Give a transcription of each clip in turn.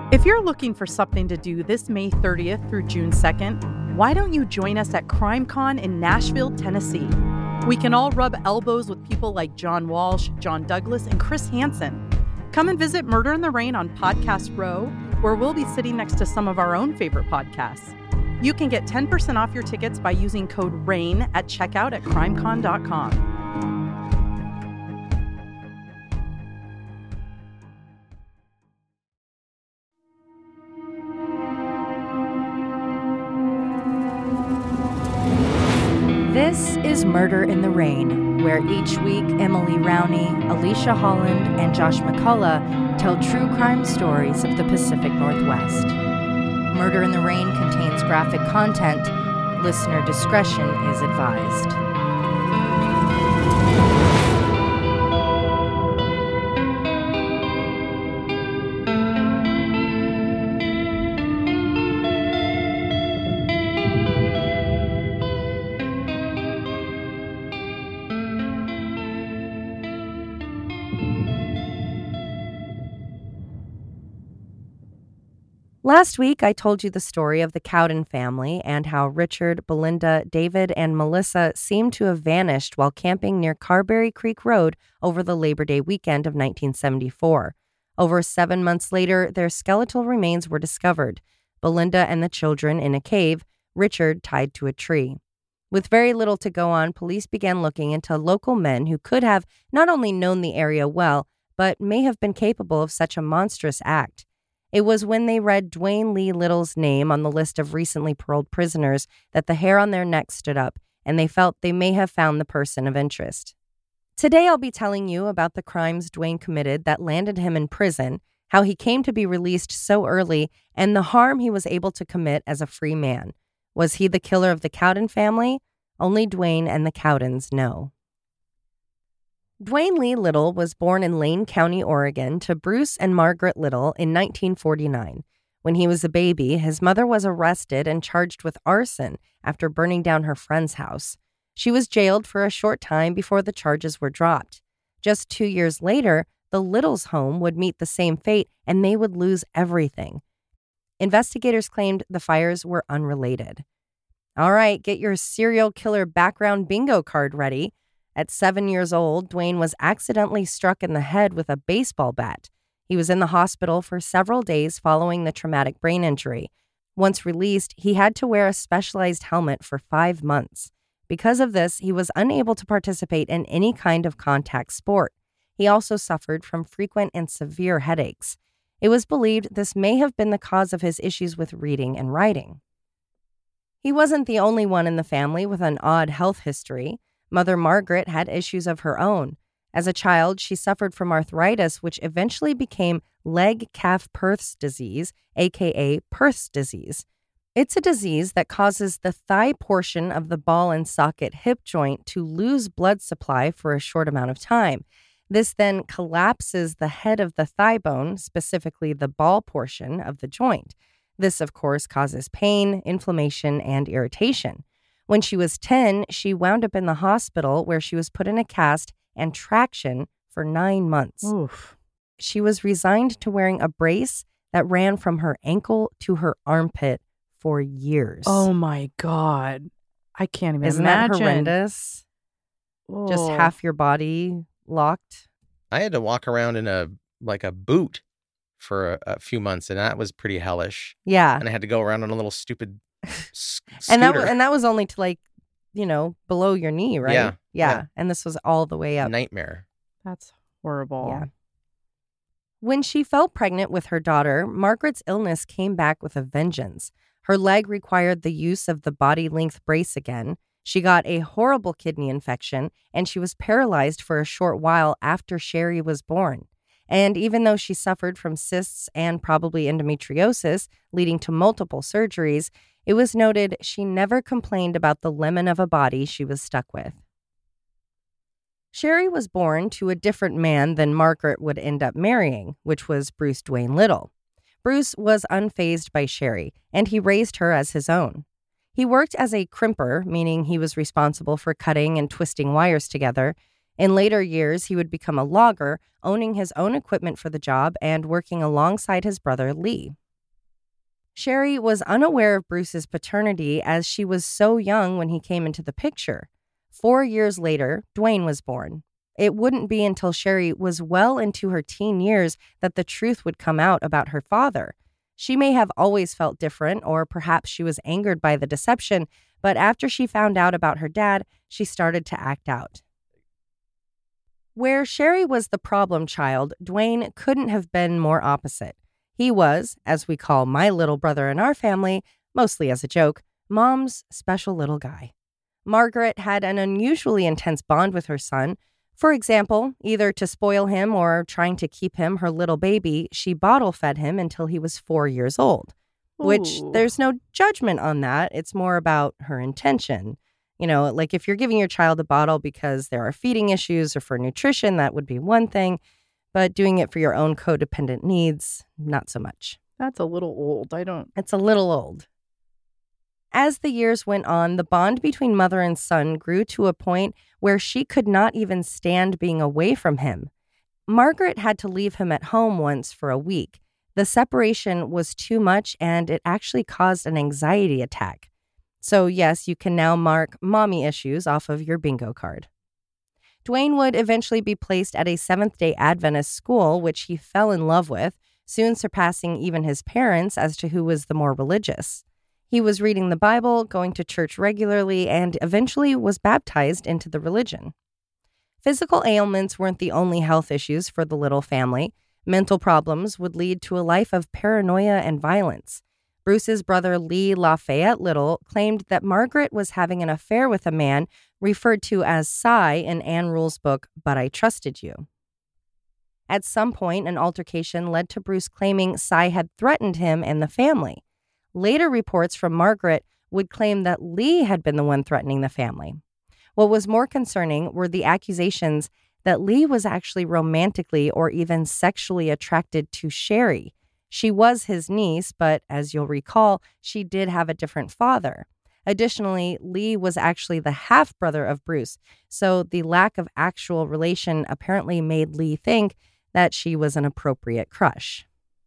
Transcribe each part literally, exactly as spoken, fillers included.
If you're looking for something to do this May thirtieth through June second, why don't you join us at CrimeCon in Nashville, Tennessee? We can all rub elbows with people like John Walsh, John Douglas, and Chris Hansen. Come and visit Murder in the Rain on Podcast Row, where we'll be sitting next to some of our own favorite podcasts. You can get ten percent off your tickets by using code RAIN at checkout at crimecon dot com. This is Murder in the Rain, where each week Emily Rowney, Alicia Holland, and Josh McCullough tell true crime stories of the Pacific Northwest. Murder in the Rain contains graphic content. Listener discretion is advised. Last week, I told you the story of the Cowden family and how Richard, Belinda, David, and Melissa seemed to have vanished while camping near Carberry Creek Road over the Labor Day weekend of nineteen seventy-four. Over seven months later, their skeletal remains were discovered, Belinda and the children in a cave, Richard tied to a tree. With very little to go on, police began looking into local men who could have not only known the area well, but may have been capable of such a monstrous act. It was when they read Dwayne Lee Little's name on the list of recently paroled prisoners that the hair on their necks stood up, and they felt they may have found the person of interest. Today I'll be telling you about the crimes Dwayne committed that landed him in prison, how he came to be released so early, and the harm he was able to commit as a free man. Was he the killer of the Cowden family? Only Dwayne and the Cowdens know. Dwayne Lee Little was born in Lane County, Oregon, to Bruce and Margaret Little in nineteen forty-nine. When he was a baby, his mother was arrested and charged with arson after burning down her friend's house. She was jailed for a short time before the charges were dropped. Just two years later, the Littles' home would meet the same fate, and they would lose everything. Investigators claimed the fires were unrelated. All right, get your serial killer background bingo card ready. At seven years old, Dwayne was accidentally struck in the head with a baseball bat. He was in the hospital for several days following the traumatic brain injury. Once released, he had to wear a specialized helmet for five months. Because of this, he was unable to participate in any kind of contact sport. He also suffered from frequent and severe headaches. It was believed this may have been the cause of his issues with reading and writing. He wasn't the only one in the family with an odd health history. Mother Margaret had issues of her own. As a child, she suffered from arthritis, which eventually became leg-calf-Perth's disease, aka Perth's disease. It's a disease that causes the thigh portion of the ball and socket hip joint to lose blood supply for a short amount of time. This then collapses the head of the thigh bone, specifically the ball portion of the joint. This, of course, causes pain, inflammation, and irritation. When she was ten, she wound up in the hospital where she was put in a cast and traction for nine months. Oof. She was resigned to wearing a brace that ran from her ankle to her armpit for years. Oh my God. I can't even Isn't imagine. that horrendous? Oh. Just half your body locked. I had to walk around in a like a boot for a, a few months, and that was pretty hellish. Yeah. And I had to go around on a little stupid s- And that scooter. was, and that was only to like, you know, below your knee, right? Yeah, Yeah. yeah. And this was all the way up. Nightmare. That's horrible. Yeah. When she fell pregnant with her daughter, Margaret's illness came back with a vengeance. Her leg required the use of the body-length brace again. She got a horrible kidney infection, and she was paralyzed for a short while after Sherry was born. And even though she suffered from cysts and probably endometriosis, leading to multiple surgeries, it was noted she never complained about the lemon of a body she was stuck with. Sherry was born to a different man than Margaret would end up marrying, which was Bruce Dwayne Little. Bruce was unfazed by Sherry, and he raised her as his own. He worked as a crimper, meaning he was responsible for cutting and twisting wires together. In later years, he would become a logger, owning his own equipment for the job and working alongside his brother Lee. Sherry was unaware of Bruce's paternity as she was so young when he came into the picture. Four years later, Dwayne was born. It wouldn't be until Sherry was well into her teen years that the truth would come out about her father. She may have always felt different, or perhaps she was angered by the deception, but after she found out about her dad, she started to act out. Where Sherry was the problem child, Dwayne couldn't have been more opposite. He was, as we call my little brother in our family, mostly as a joke, Mom's special little guy. Margaret had an unusually intense bond with her son. For example, either to spoil him or trying to keep him her little baby, she bottle fed him until he was four years old. Ooh. Which there's no judgment on that. It's more about her intention. You know, like if you're giving your child a bottle because there are feeding issues or for nutrition, that would be one thing. But doing it for your own codependent needs, not so much. That's a little old. I don't... It's a little old. As the years went on, the bond between mother and son grew to a point where she could not even stand being away from him. Margaret had to leave him at home once for a week. The separation was too much, and it actually caused an anxiety attack. So yes, you can now mark mommy issues off of your bingo card. Dwayne would eventually be placed at a Seventh-day Adventist school, which he fell in love with, soon surpassing even his parents as to who was the more religious. He was reading the Bible, going to church regularly, and eventually was baptized into the religion. Physical ailments weren't the only health issues for the Little family. Mental problems would lead to a life of paranoia and violence. Bruce's brother Lee Lafayette Little claimed that Margaret was having an affair with a man referred to as Cy in Anne Rule's book, But I Trusted You. At some point, an altercation led to Bruce claiming Cy had threatened him and the family. Later reports from Margaret would claim that Lee had been the one threatening the family. What was more concerning were the accusations that Lee was actually romantically or even sexually attracted to Sherry. She was his niece, but as you'll recall, she did have a different father. Additionally, Lee was actually the half-brother of Bruce, so the lack of actual relation apparently made Lee think that she was an appropriate crush.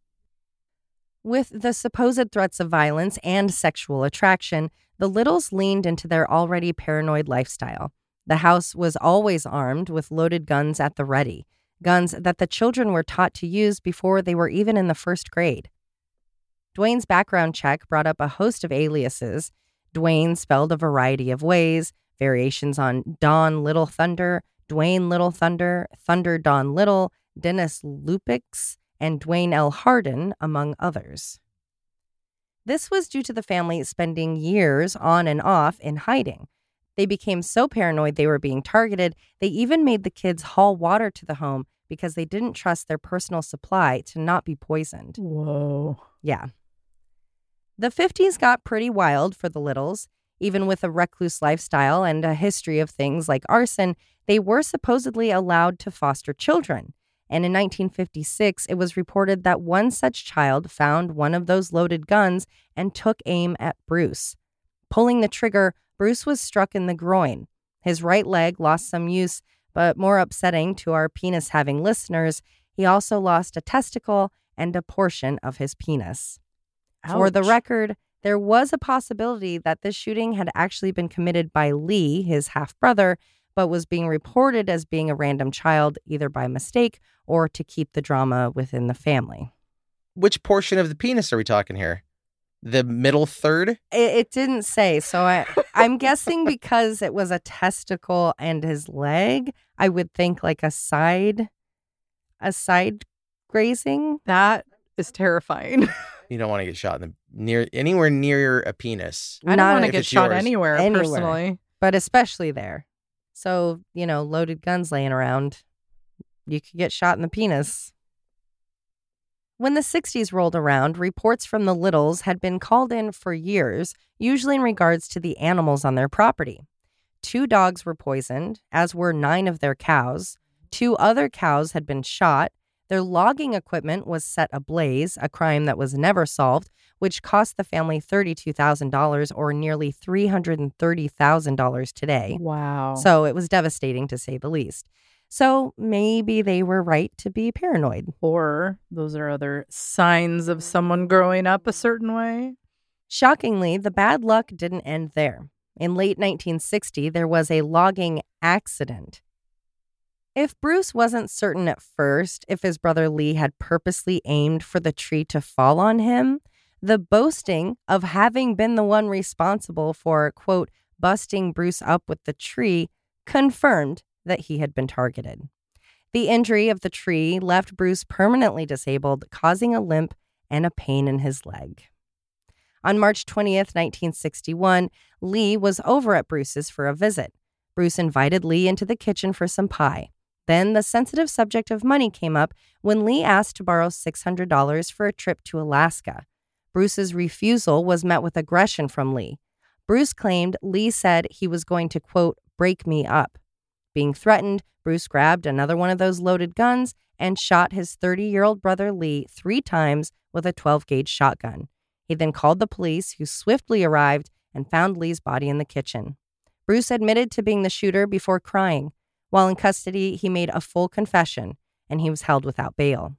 With the supposed threats of violence and sexual attraction, the Littles leaned into their already paranoid lifestyle. The house was always armed with loaded guns at the ready, guns that the children were taught to use before they were even in the first grade. Dwayne's background check brought up a host of aliases. Dwayne spelled a variety of ways, variations on Don Little Thunder, Dwayne Little Thunder, Thunder Don Little, Dennis Lupix, and Dwayne L. Hardin, among others. This was due to the family spending years on and off in hiding. They became so paranoid they were being targeted, they even made the kids haul water to the home because they didn't trust their personal supply to not be poisoned. Whoa. Yeah. The fifties got pretty wild for the Littles. Even with a recluse lifestyle and a history of things like arson, they were supposedly allowed to foster children. And in nineteen fifty-six, it was reported that one such child found one of those loaded guns and took aim at Bruce. Pulling the trigger, Bruce was struck in the groin. His right leg lost some use, but more upsetting to our penis-having listeners, he also lost a testicle and a portion of his penis. Ouch. For the record, there was a possibility that this shooting had actually been committed by Lee, his half-brother, but was being reported as being a random child either by mistake or to keep the drama within the family. Which portion of the penis are we talking here? The middle third? It, it didn't say, so I, I'm guessing because it was a testicle and his leg, I would think like a side, a side grazing. That is terrifying. You don't want to get shot in the near anywhere near a penis. I don't Not want to if get it's shot yours. anywhere, Anywhere. personally. But especially there. So, you know, loaded guns laying around, you could get shot in the penis. When the sixties rolled around, reports from the Littles had been called in for years, usually in regards to the animals on their property. Two dogs were poisoned, as were nine of their cows. Two other cows had been shot. Their logging equipment was set ablaze, a crime that was never solved, which cost the family thirty-two thousand dollars or nearly three hundred thirty thousand dollars today. Wow. So it was devastating, to say the least. So maybe they were right to be paranoid. Or those are other signs of someone growing up a certain way. Shockingly, the bad luck didn't end there. In late nineteen sixty, there was a logging accident. If Bruce wasn't certain at first if his brother Lee had purposely aimed for the tree to fall on him, the boasting of having been the one responsible for, quote, busting Bruce up with the tree confirmed that he had been targeted. The injury of the tree left Bruce permanently disabled, causing a limp and a pain in his leg. On March twentieth, nineteen sixty-one, Lee was over at Bruce's for a visit. Bruce invited Lee into the kitchen for some pie. Then the sensitive subject of money came up when Lee asked to borrow six hundred dollars for a trip to Alaska. Bruce's refusal was met with aggression from Lee. Bruce claimed Lee said he was going to, quote, break me up. Being threatened, Bruce grabbed another one of those loaded guns and shot his thirty-year-old brother Lee three times with a twelve-gauge shotgun. He then called the police, who swiftly arrived and found Lee's body in the kitchen. Bruce admitted to being the shooter before crying. While in custody, he made a full confession, and he was held without bail.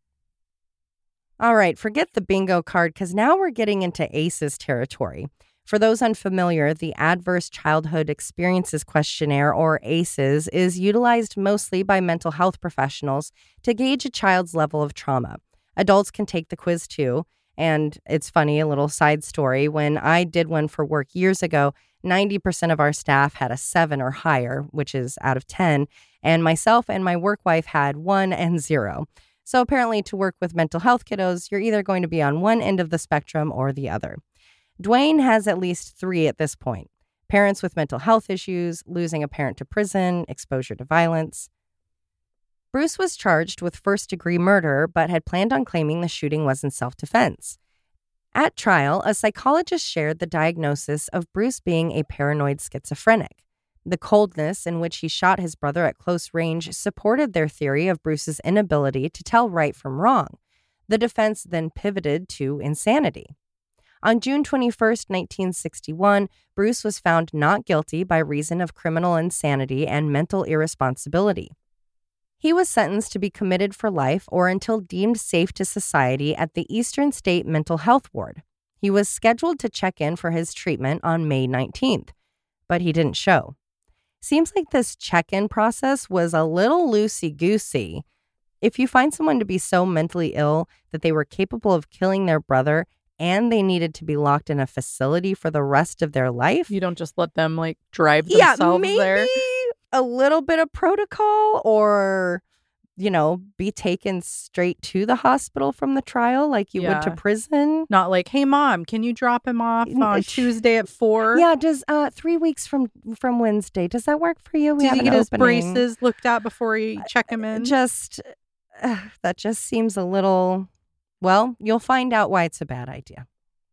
All right, forget the bingo card, because now we're getting into ACEs territory. For those unfamiliar, the Adverse Childhood Experiences Questionnaire, or ACEs, is utilized mostly by mental health professionals to gauge a child's level of trauma. Adults can take the quiz too. And it's funny, a little side story. When I did one for work years ago, ninety percent of our staff had a seven or higher, which is out of ten. And myself and my work wife had one and zero. So apparently to work with mental health kiddos, you're either going to be on one end of the spectrum or the other. Dwayne has at least three at this point. Parents with mental health issues, losing a parent to prison, exposure to violence. Bruce was charged with first-degree murder, but had planned on claiming the shooting was in self-defense. At trial, a psychologist shared the diagnosis of Bruce being a paranoid schizophrenic. The coldness in which he shot his brother at close range supported their theory of Bruce's inability to tell right from wrong. The defense then pivoted to insanity. On June twenty-first, nineteen sixty-one, Bruce was found not guilty by reason of criminal insanity and mental irresponsibility. He was sentenced to be committed for life or until deemed safe to society at the Eastern State Mental Health Ward. He was scheduled to check in for his treatment on May nineteenth, but he didn't show. Seems like this check-in process was a little loosey-goosey. If you find someone to be so mentally ill that they were capable of killing their brother and they needed to be locked in a facility for the rest of their life, you don't just let them like drive yeah, themselves maybe there. A little bit of protocol, or, you know, be taken straight to the hospital from the trial like you Yeah. would to prison. Not like, hey, Mom, can you drop him off N- on uh, Tuesday at four? Yeah, does uh three weeks from from Wednesday, does that work for you? We Did have he an get his opening. braces looked at before you check him in? Just, uh, that just seems a little, well, you'll find out why it's a bad idea.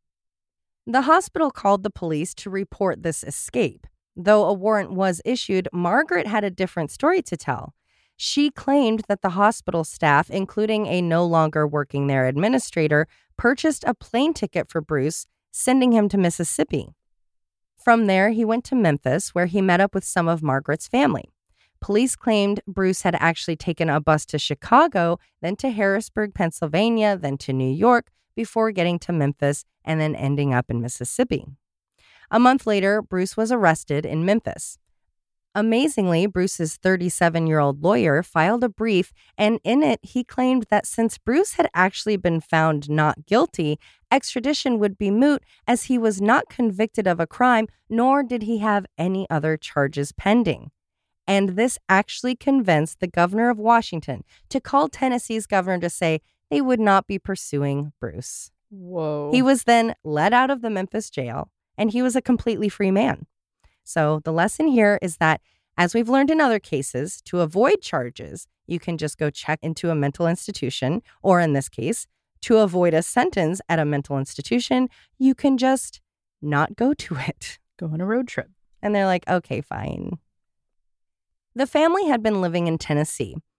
The hospital called the police to report this escape. Though a warrant was issued, Margaret had a different story to tell. She claimed that the hospital staff, including a no longer working there administrator, purchased a plane ticket for Bruce, sending him to Mississippi. From there, he went to Memphis, where he met up with some of Margaret's family. Police claimed Bruce had actually taken a bus to Chicago, then to Harrisburg, Pennsylvania, then to New York, before getting to Memphis and then ending up in Mississippi. A month later, Bruce was arrested in Memphis. Amazingly, Bruce's thirty-seven-year-old lawyer filed a brief, and in it, he claimed that since Bruce had actually been found not guilty, extradition would be moot as he was not convicted of a crime, nor did he have any other charges pending. And this actually convinced the governor of Washington to call Tennessee's governor to say they would not be pursuing Bruce. Whoa. He was then let out of the Memphis jail, and he was a completely free man. So the lesson here is that, as we've learned in other cases, to avoid charges, you can just go check into a mental institution, or in this case, to avoid a sentence at a mental institution, you can just not go to it. Go on a road trip. And they're like, okay, fine. The family had been living in Tennessee.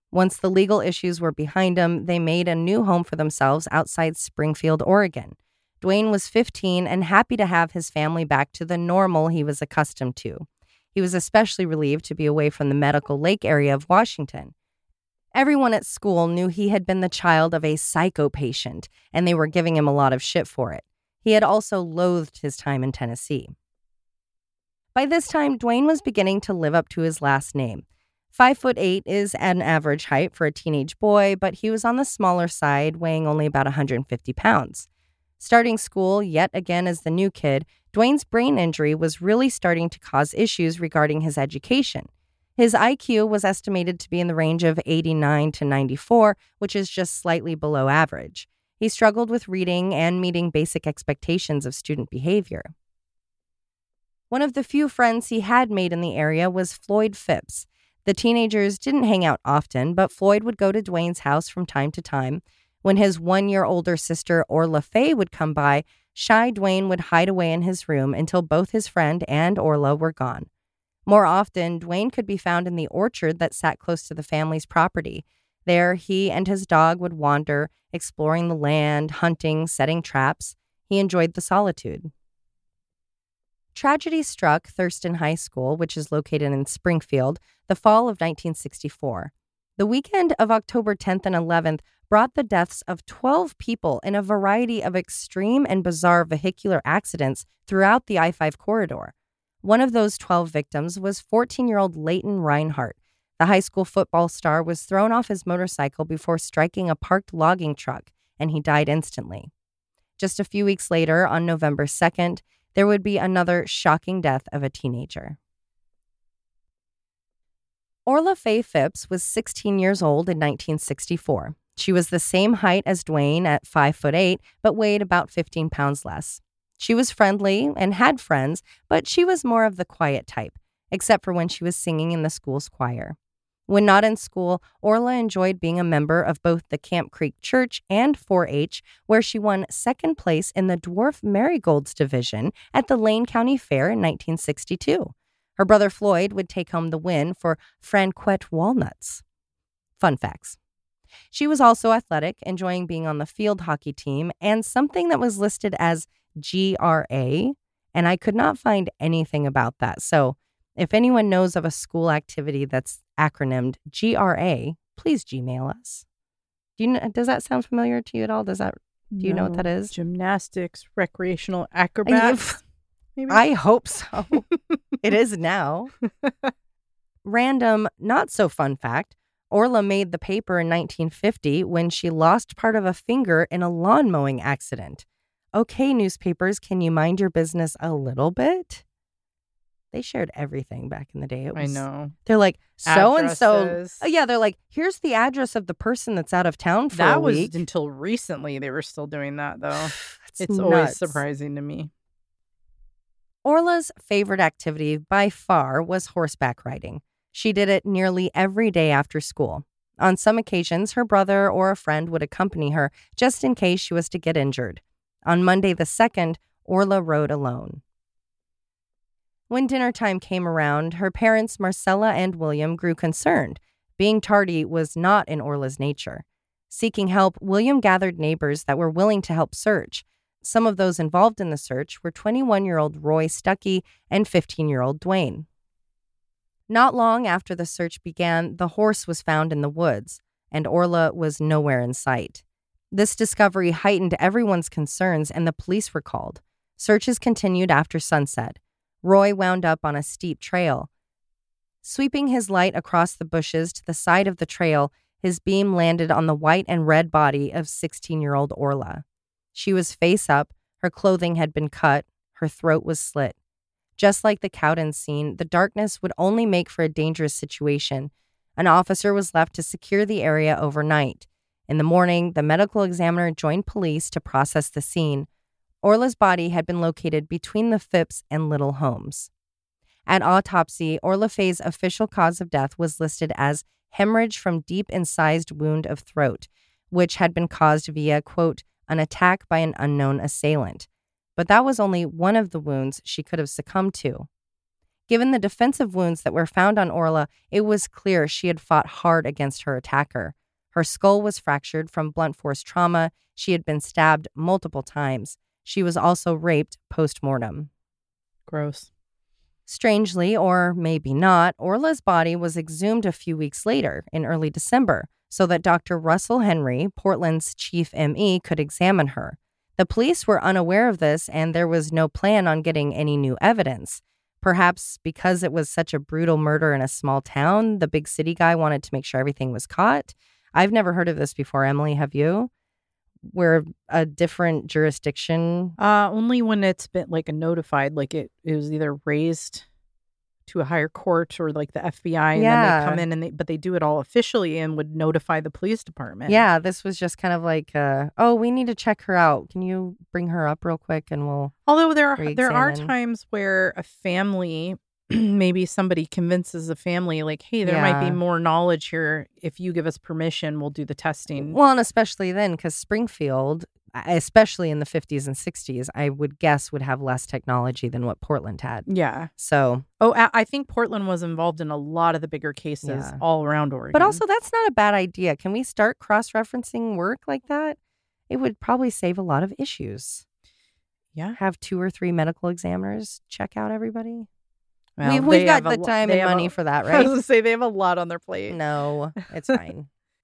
Once the legal issues were behind them, they made a new home for themselves outside Springfield, Oregon. Dwayne was fifteen and happy to have his family back to the normal he was accustomed to. He was especially relieved to be away from the Medical Lake area of Washington. Everyone at school knew he had been the child of a psycho patient, and they were giving him a lot of shit for it. He had also loathed his time in Tennessee. By this time, Dwayne was beginning to live up to his last name. Five foot eight is an average height for a teenage boy, but he was on the smaller side, weighing only about one hundred fifty pounds. Starting school yet again as the new kid, Dwayne's brain injury was really starting to cause issues regarding his education. His I Q was estimated to be in the range of eighty-nine to ninety-four, which is just slightly below average. He struggled with reading and meeting basic expectations of student behavior. One of the few friends he had made in the area was Floyd Phipps. The teenagers didn't hang out often, but Floyd would go to Dwayne's house from time to time. When his one-year older sister Orla Faye would come by, shy Dwayne would hide away in his room until both his friend and Orla were gone. More often, Dwayne could be found in the orchard that sat close to the family's property. There, he and his dog would wander, exploring the land, hunting, setting traps. He enjoyed the solitude. Tragedy struck Thurston High School, which is located in Springfield, the fall of nineteen sixty-four. The weekend of October tenth and eleventh brought the deaths of twelve people in a variety of extreme and bizarre vehicular accidents throughout the I five corridor. One of those twelve victims was fourteen-year-old Leighton Reinhardt. The high school football star was thrown off his motorcycle before striking a parked logging truck, and he died instantly. Just a few weeks later, on November second, there would be another shocking death of a teenager. Orla Faye Phipps was sixteen years old in nineteen sixty-four. She was the same height as Dwayne at five foot eight, but weighed about fifteen pounds less. She was friendly and had friends, but she was more of the quiet type, except for when she was singing in the school's choir. When not in school, Orla enjoyed being a member of both the Camp Creek Church and four H, where she won second place in the Dwarf Marigolds division at the Lane County Fair in nineteen sixty-two. Her brother Floyd would take home the win for Franquette Walnuts. Fun facts. She was also athletic, enjoying being on the field hockey team, and something that was listed as G R A, and I could not find anything about that. So if anyone knows of a school activity that's acronymed G R A, please Gmail us. Do you know, does that sound familiar to you at all? Does that do you no, know what that is? Gymnastics, recreational acrobats. Maybe? I hope so. It is now. Random, not so fun fact. Orla made the paper in nineteen fifty when she lost part of a finger in a lawn mowing accident. Okay, newspapers, can you mind your business a little bit? They shared everything back in the day. It was, I know. They're like, so-and-so. Addresses. Oh, yeah, they're like, here's the address of the person that's out of town for that a was week. until recently they were still doing that, though. That's It's nuts. always surprising to me. Orla's favorite activity by far was horseback riding. She did it nearly every day after school. On some occasions, her brother or a friend would accompany her just in case she was to get injured. On Monday the second, Orla rode alone. When dinner time came around, her parents, Marcella and William, grew concerned. Being tardy was not in Orla's nature. Seeking help, William gathered neighbors that were willing to help search. Some of those involved in the search were twenty-one-year-old Roy Stuckey and fifteen-year-old Dwayne. Not long after the search began, the horse was found in the woods, and Orla was nowhere in sight. This discovery heightened everyone's concerns, and the police were called. Searches continued after sunset. Roy wound up on a steep trail. Sweeping his light across the bushes to the side of the trail, his beam landed on the white and red body of sixteen-year-old Orla. She was face up, her clothing had been cut, her throat was slit. Just like the Cowden scene, the darkness would only make for a dangerous situation. An officer was left to secure the area overnight. In the morning, the medical examiner joined police to process the scene. Orla's body had been located between the Phipps and Little homes. At autopsy, Orla Faye's official cause of death was listed as hemorrhage from deep incised wound of throat, which had been caused via, quote, an attack by an unknown assailant. But that was only one of the wounds she could have succumbed to. Given the defensive wounds that were found on Orla, it was clear she had fought hard against her attacker. Her skull was fractured from blunt force trauma. She had been stabbed multiple times. She was also raped post-mortem. Gross. Strangely, or maybe not, Orla's body was exhumed a few weeks later, in early December, so that Doctor Russell Henry, Portland's chief M E, could examine her. The police were unaware of this, and there was no plan on getting any new evidence. Perhaps because it was such a brutal murder in a small town, the big city guy wanted to make sure everything was caught. I've never heard of this before, Emily. Have you? Where a different jurisdiction? Uh, only when it's been like a notified, like it, it was either raised to a higher court or like the F B I, and Yeah. then they come in and they, but they do it all officially and would notify the police department. Yeah, this was just kind of like, uh, oh, we need to check her out. Can you bring her up real quick and we'll... Although there are there are Re-examine. times where a family, maybe somebody convinces a family, like, hey, there might Yeah. be more knowledge here. If you give us permission, we'll do the testing. Well, and especially then, because Springfield, especially in the fifties and sixties, I would guess would have less technology than what Portland had. Yeah. So, Oh, I I think Portland was involved in a lot of the bigger cases Yeah. all around Oregon. but also that's not a bad idea. Can we start cross-referencing work like that? It would probably save a lot of issues. yeah. Have two or three medical examiners check out everybody. Well, we've they we've got have a the lo- time they and have money a- for that, I was right? going to say they have a lot on their plate. No, it's fine.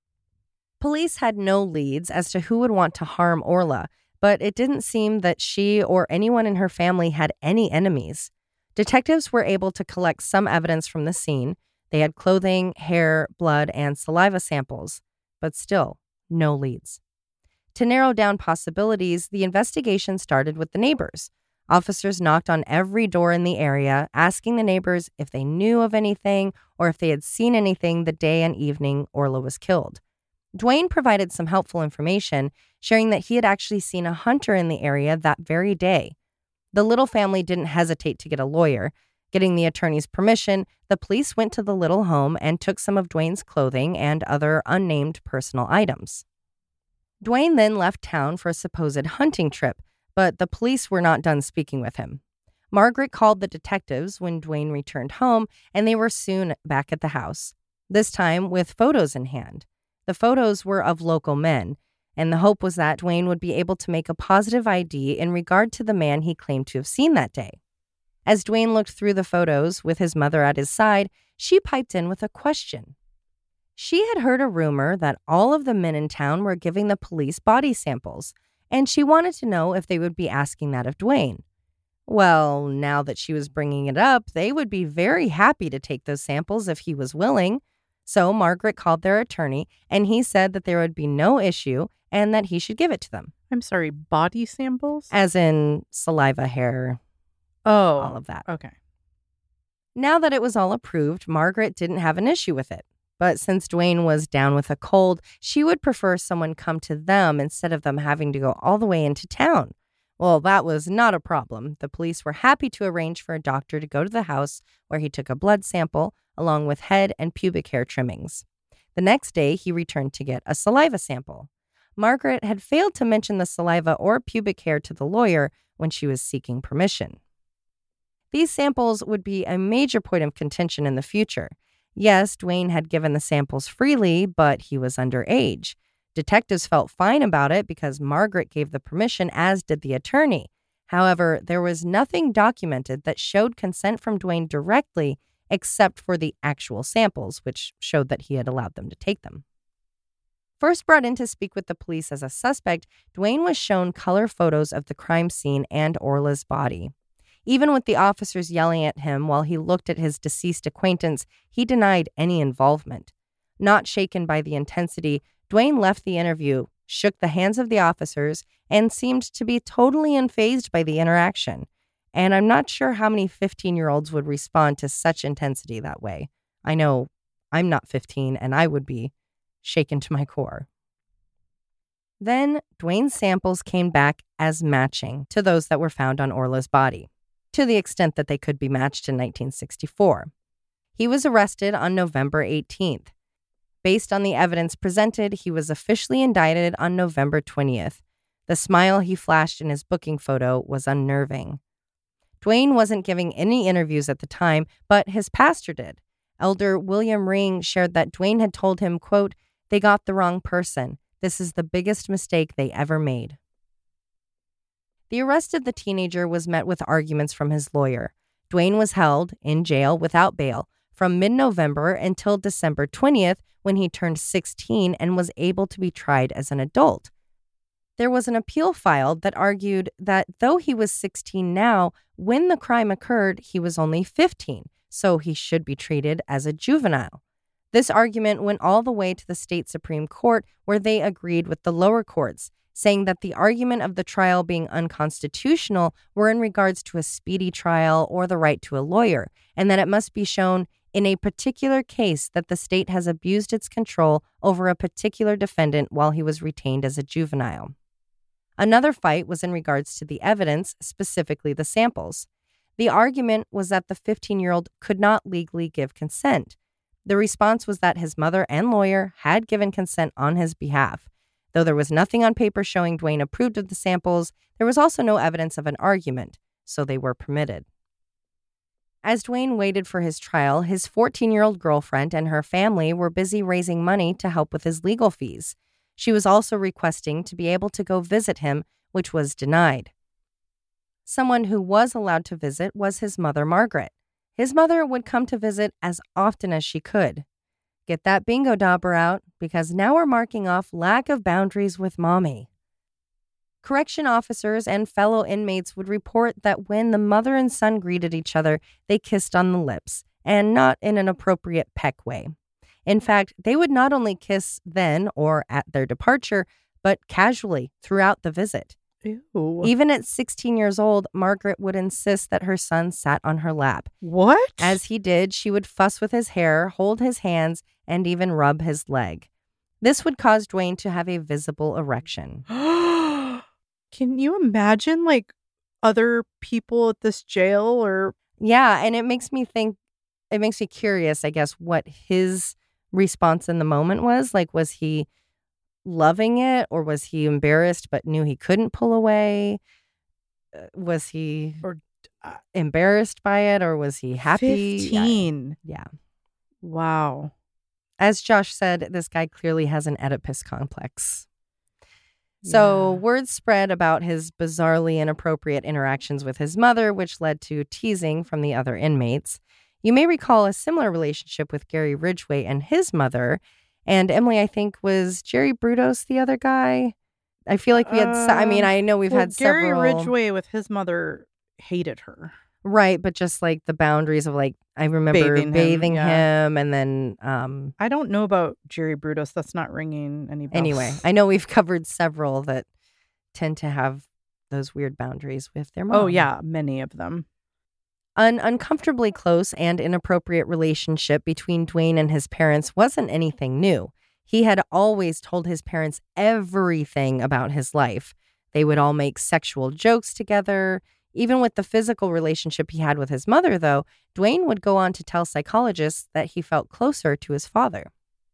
Police had no leads as to who would want to harm Orla, but it didn't seem that she or anyone in her family had any enemies. Detectives were able to collect some evidence from the scene. They had clothing, hair, blood, and saliva samples, but still, no leads. To narrow down possibilities, the investigation started with the neighbors. Officers knocked on every door in the area, asking the neighbors if they knew of anything or if they had seen anything the day and evening Orla was killed. Dwayne provided some helpful information, sharing that he had actually seen a hunter in the area that very day. The Little family didn't hesitate to get a lawyer. Getting the attorney's permission, the police went to the Little home and took some of Dwayne's clothing and other unnamed personal items. Dwayne then left town for a supposed hunting trip, but the police were not done speaking with him. Margaret called the detectives when Dwayne returned home, and they were soon back at the house, this time with photos in hand. The photos were of local men, and the hope was that Dwayne would be able to make a positive I D in regard to the man he claimed to have seen that day. As Dwayne looked through the photos with his mother at his side, she piped in with a question. She had heard a rumor that all of the men in town were giving the police body samples, and she wanted to know if they would be asking that of Dwayne. Well, now that she was bringing it up, they would be very happy to take those samples if he was willing. So Margaret called their attorney, and he said that there would be no issue and that he should give it to them. I'm sorry, body samples? As in saliva, hair, Oh, all of that. okay. Now that it was all approved, Margaret didn't have an issue with it. But since Dwayne was down with a cold, she would prefer someone come to them instead of them having to go all the way into town. Well, that was not a problem. The police were happy to arrange for a doctor to go to the house where he took a blood sample along with head and pubic hair trimmings. The next day, he returned to get a saliva sample. Margaret had failed to mention the saliva or pubic hair to the lawyer when she was seeking permission. These samples would be a major point of contention in the future. Yes, Dwayne had given the samples freely, but he was underage. Detectives felt fine about it because Margaret gave the permission, as did the attorney. However, there was nothing documented that showed consent from Dwayne directly, except for the actual samples, which showed that he had allowed them to take them. First brought in to speak with the police as a suspect, Dwayne was shown color photos of the crime scene and Orla's body. Even with the officers yelling at him while he looked at his deceased acquaintance, he denied any involvement. Not shaken by the intensity, Dwayne left the interview, shook the hands of the officers, and seemed to be totally unfazed by the interaction. And I'm not sure how many fifteen-year-olds would respond to such intensity that way. I know I'm not fifteen, and I would be shaken to my core. Then, Dwayne's samples came back as matching to those that were found on Orla's body, to the extent that they could be matched in nineteen sixty-four. He was arrested on November eighteenth. Based on the evidence presented, he was officially indicted on November twentieth. The smile he flashed in his booking photo was unnerving. Dwayne wasn't giving any interviews at the time, but his pastor did. Elder William Ring shared that Dwayne had told him, quote, "They got the wrong person. This is the biggest mistake they ever made." The arrest of the teenager was met with arguments from his lawyer. Dwayne was held in jail without bail from mid-November until December twentieth, when he turned sixteen and was able to be tried as an adult. There was an appeal filed that argued that though he was sixteen now, when the crime occurred, he was only fifteen, so he should be treated as a juvenile. This argument went all the way to the state Supreme Court, where they agreed with the lower courts, saying that the argument of the trial being unconstitutional were in regards to a speedy trial or the right to a lawyer, and that it must be shown in a particular case that the state has abused its control over a particular defendant while he was retained as a juvenile. Another fight was in regards to the evidence, specifically the samples. The argument was that the fifteen-year-old could not legally give consent. The response was that his mother and lawyer had given consent on his behalf. Though there was nothing on paper showing Dwayne approved of the samples, there was also no evidence of an argument, so they were permitted. As Dwayne waited for his trial, his fourteen-year-old girlfriend and her family were busy raising money to help with his legal fees. She was also requesting to be able to go visit him, which was denied. Someone who was allowed to visit was his mother, Margaret. His mother would come to visit as often as she could. Get that bingo dauber out, because now we're marking off lack of boundaries with mommy. Correction officers and fellow inmates would report that when the mother and son greeted each other, they kissed on the lips, and not in an appropriate peck way. In fact, they would not only kiss then or at their departure, but casually throughout the visit. Ew. Even at sixteen years old, Margaret would insist that her son sat on her lap. What? As he did, she would fuss with his hair, hold his hands, and even rub his leg. This would cause Dwayne to have a visible erection. Can you imagine, like, other people at this jail or... Yeah, and it makes me think, it makes me curious, I guess, what his response in the moment was. Like, was he loving it, or was he embarrassed but knew he couldn't pull away? Uh, was he or uh, embarrassed by it, or was he happy? fifteen. Yeah. Wow. As Josh said, this guy clearly has an Oedipus complex. So Yeah. word spread about his bizarrely inappropriate interactions with his mother, which led to teasing from the other inmates. You may recall a similar relationship with Gary Ridgway and his mother. And Emily, I think, was Jerry Brudos the other guy? I feel like we had, se- I mean, I know we've well, had Gary several. Ridgway with his mother hated her. Right, but just like the boundaries of, like, I remember Bathing bathing, him, yeah. him and then, um, I don't know about Jerry Brudos. That's not ringing any bells. anyway, I know we've covered several that tend to have those weird boundaries with their mom. Oh, yeah, many of them. An uncomfortably close and inappropriate relationship between Dwayne and his parents wasn't anything new. He had always told his parents everything about his life. They would all make sexual jokes together. Even with the physical relationship he had with his mother, though, Dwayne would go on to tell psychologists that he felt closer to his father.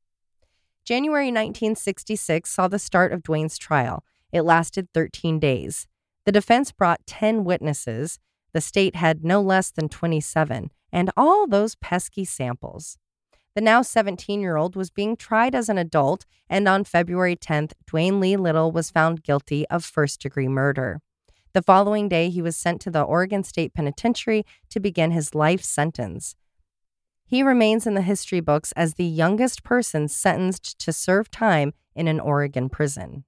January nineteen sixty-six saw the start of Dwayne's trial. It lasted thirteen days. The defense brought ten witnesses. The state had no less than twenty-seven, and all those pesky samples. The now seventeen-year-old was being tried as an adult, and on February tenth, Dwayne Lee Little was found guilty of first-degree murder. The following day, he was sent to the Oregon State Penitentiary to begin his life sentence. He remains in the history books as the youngest person sentenced to serve time in an Oregon prison.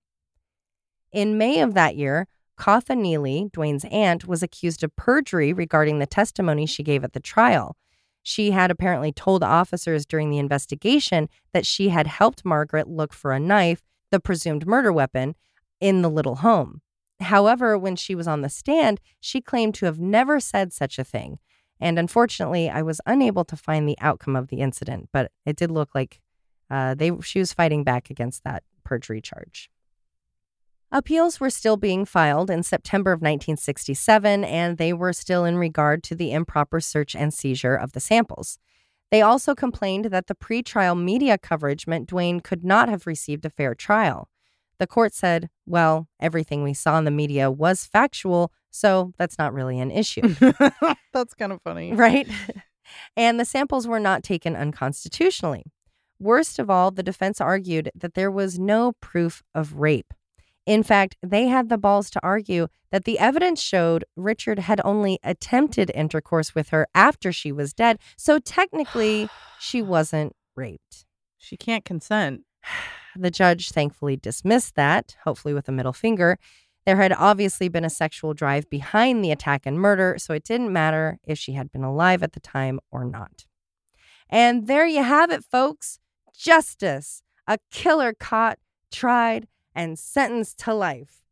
In May of that year, Katha Neely, Dwayne's aunt, was accused of perjury regarding the testimony she gave at the trial. She had apparently told officers during the investigation that she had helped Margaret look for a knife, the presumed murder weapon, in the Little home. However, when she was on the stand, she claimed to have never said such a thing. And unfortunately, I was unable to find the outcome of the incident, but it did look like uh, they she was fighting back against that perjury charge. Appeals were still being filed in September of nineteen sixty-seven, and they were still in regard to the improper search and seizure of the samples. They also complained that the pretrial media coverage meant Dwayne could not have received a fair trial. The court said, well, everything we saw in the media was factual, So that's not really an issue. That's kind of funny. Right? And the samples were not taken unconstitutionally. Worst of all, the defense argued that there was no proof of rape. In fact, they had the balls to argue that the evidence showed Richard had only attempted intercourse with her after she was dead. So technically, she wasn't raped. She can't consent. The judge thankfully dismissed that, hopefully with a middle finger. There had obviously been a sexual drive behind the attack and murder, so it didn't matter if she had been alive at the time or not. And there you have it, folks. Justice. A killer caught, tried, and sentenced to life.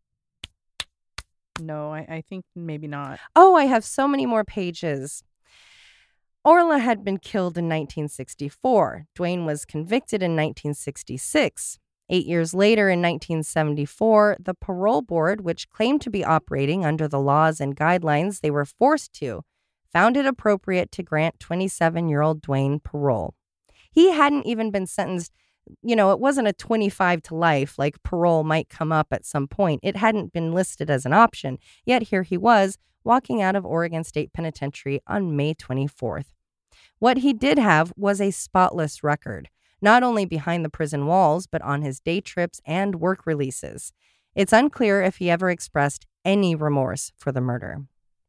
No, I, I think maybe not. Oh, I have so many more pages. Orla had been killed in nineteen sixty-four. Duane was convicted in nineteen sixty-six. Eight years later, in nineteen seventy-four, the parole board, which claimed to be operating under the laws and guidelines they were forced to, found it appropriate to grant twenty-seven-year-old Duane parole. He hadn't even been sentenced. You know, it wasn't a twenty-five to life like parole might come up at some point. It hadn't been listed as an option. Yet here he was, walking out of Oregon State Penitentiary on May twenty-fourth. What he did have was a spotless record, not only behind the prison walls, but on his day trips and work releases. It's unclear if he ever expressed any remorse for the murder.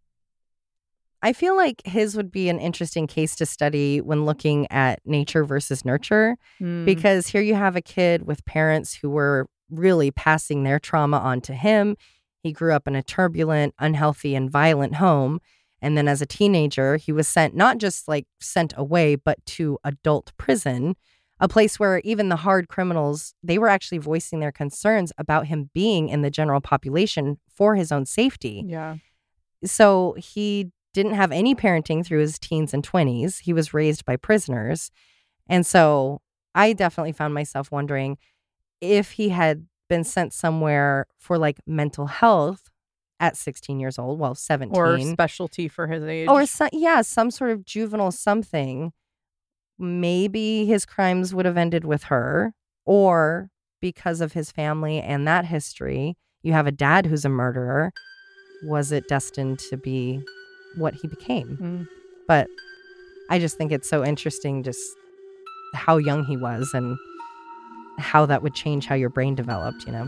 I feel like his would be an interesting case to study when looking at nature versus nurture, Mm. because here you have a kid with parents who were really passing their trauma on to him. He grew up in a turbulent, unhealthy, and violent home. And then as a teenager, he was sent, not just like sent away, but to adult prison, a place where even the hard criminals, they were actually voicing their concerns about him being in the general population for his own safety. Yeah. So he didn't have any parenting through his teens and twenties. He was raised by prisoners. And so I definitely found myself wondering if he had been sent somewhere for like mental health at sixteen years old, well, seventeen. Or specialty for his age. Or, so, yeah, some sort of juvenile something. Maybe his crimes would have ended with her. Or because of his family and that history, you have a dad who's a murderer. Was it destined to be what he became? Mm. But I just think it's so interesting just how young he was and how that would change how your brain developed, you know?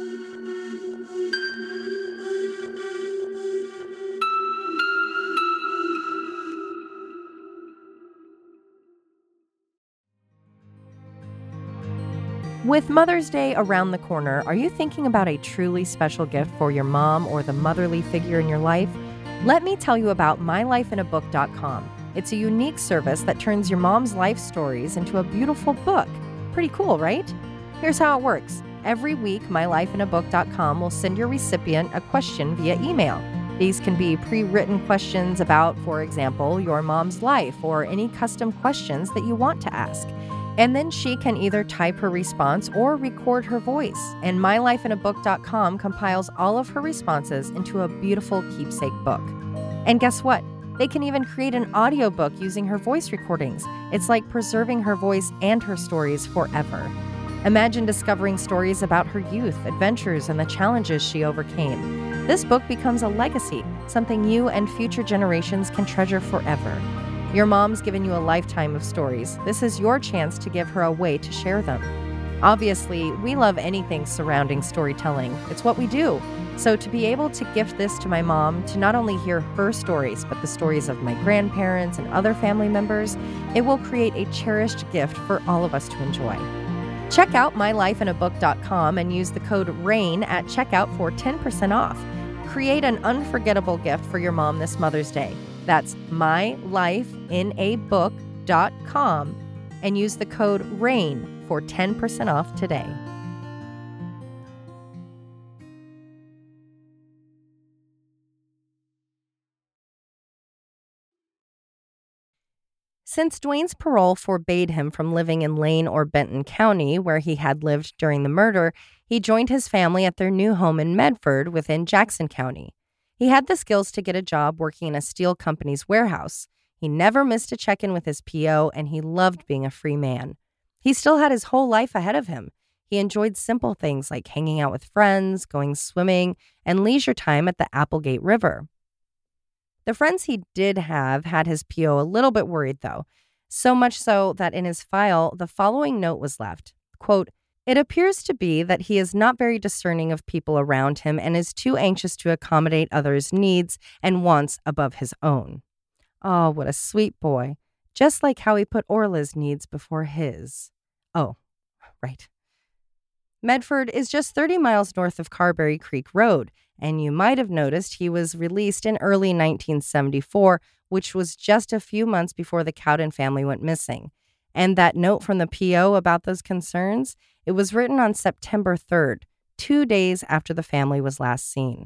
With Mother's Day around the corner, are you thinking about a truly special gift for your mom or the motherly figure in your life? Let me tell you about my life in a book dot com. It's a unique service that turns your mom's life stories into a beautiful book. Pretty cool, right? Here's how it works. Every week, my life in a book dot com will send your recipient a question via email. These can be pre-written questions about, for example, your mom's life or any custom questions that you want to ask. And then she can either type her response or record her voice. And my life in a book dot com compiles all of her responses into a beautiful keepsake book. And guess what? They can even create an audiobook using her voice recordings. It's like preserving her voice and her stories forever. Imagine discovering stories about her youth, adventures, and the challenges she overcame. This book becomes a legacy, something you and future generations can treasure forever. Your mom's given you a lifetime of stories. This is your chance to give her a way to share them. Obviously, we love anything surrounding storytelling. It's what we do. So to be able to gift this to my mom, to not only hear her stories, but the stories of my grandparents and other family members, it will create a cherished gift for all of us to enjoy. Check out my life in a book dot com and use the code RAIN at checkout for ten percent off. Create an unforgettable gift for your mom this Mother's Day. That's my life in a book dot com and use the code RAIN for ten percent off today. Since Duane's parole forbade him from living in Lane or Benton County, where he had lived during the murder, he joined his family at their new home in Medford within Jackson County. He had the skills to get a job working in a steel company's warehouse. He never missed a check-in with his P O, and he loved being a free man. He still had his whole life ahead of him. He enjoyed simple things like hanging out with friends, going swimming, and leisure time at the Applegate River. The friends he did have had his P O a little bit worried, though, so much so that in his file, the following note was left, quote, "It appears to be that he is not very discerning of people around him and is too anxious to accommodate others' needs and wants above his own." Oh, what a sweet boy. Just like how he put Orla's needs before his. Oh, right. Medford is just thirty miles north of Carberry Creek Road, and you might have noticed he was released in early nineteen seventy-four, which was just a few months before the Cowden family went missing. And that note from the P O about those concerns, it was written on September third, two days after the family was last seen.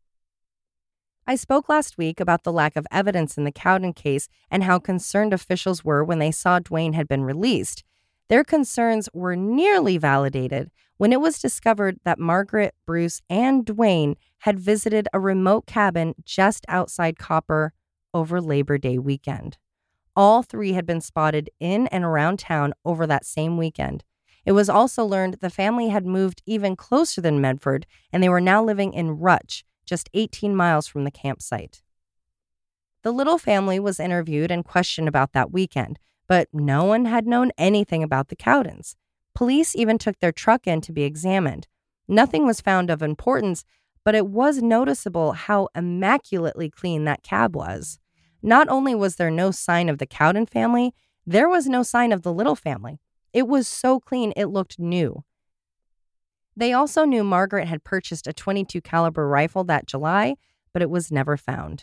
I spoke last week about the lack of evidence in the Cowden case and how concerned officials were when they saw Duane had been released. Their concerns were nearly validated when it was discovered that Margaret, Bruce, and Duane had visited a remote cabin just outside Copper over Labor Day weekend. All three had been spotted in and around town over that same weekend. It was also learned the family had moved even closer than Medford, and they were now living in Rutch, just eighteen miles from the campsite. The Little family was interviewed and questioned about that weekend, but no one had known anything about the Cowdens. Police even took their truck in to be examined. Nothing was found of importance, but it was noticeable how immaculately clean that cab was. Not only was there no sign of the Cowden family, there was no sign of the Little family. It was so clean it looked new. They also knew Margaret had purchased a twenty-two caliber rifle that July, but it was never found.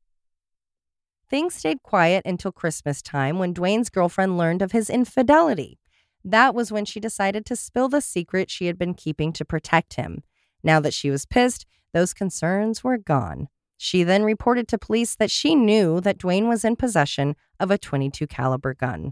Things stayed quiet until Christmas time when Duane's girlfriend learned of his infidelity. That was when she decided to spill the secret she had been keeping to protect him. Now that she was pissed, those concerns were gone. She then reported to police that she knew that Duane was in possession of a twenty-two caliber gun.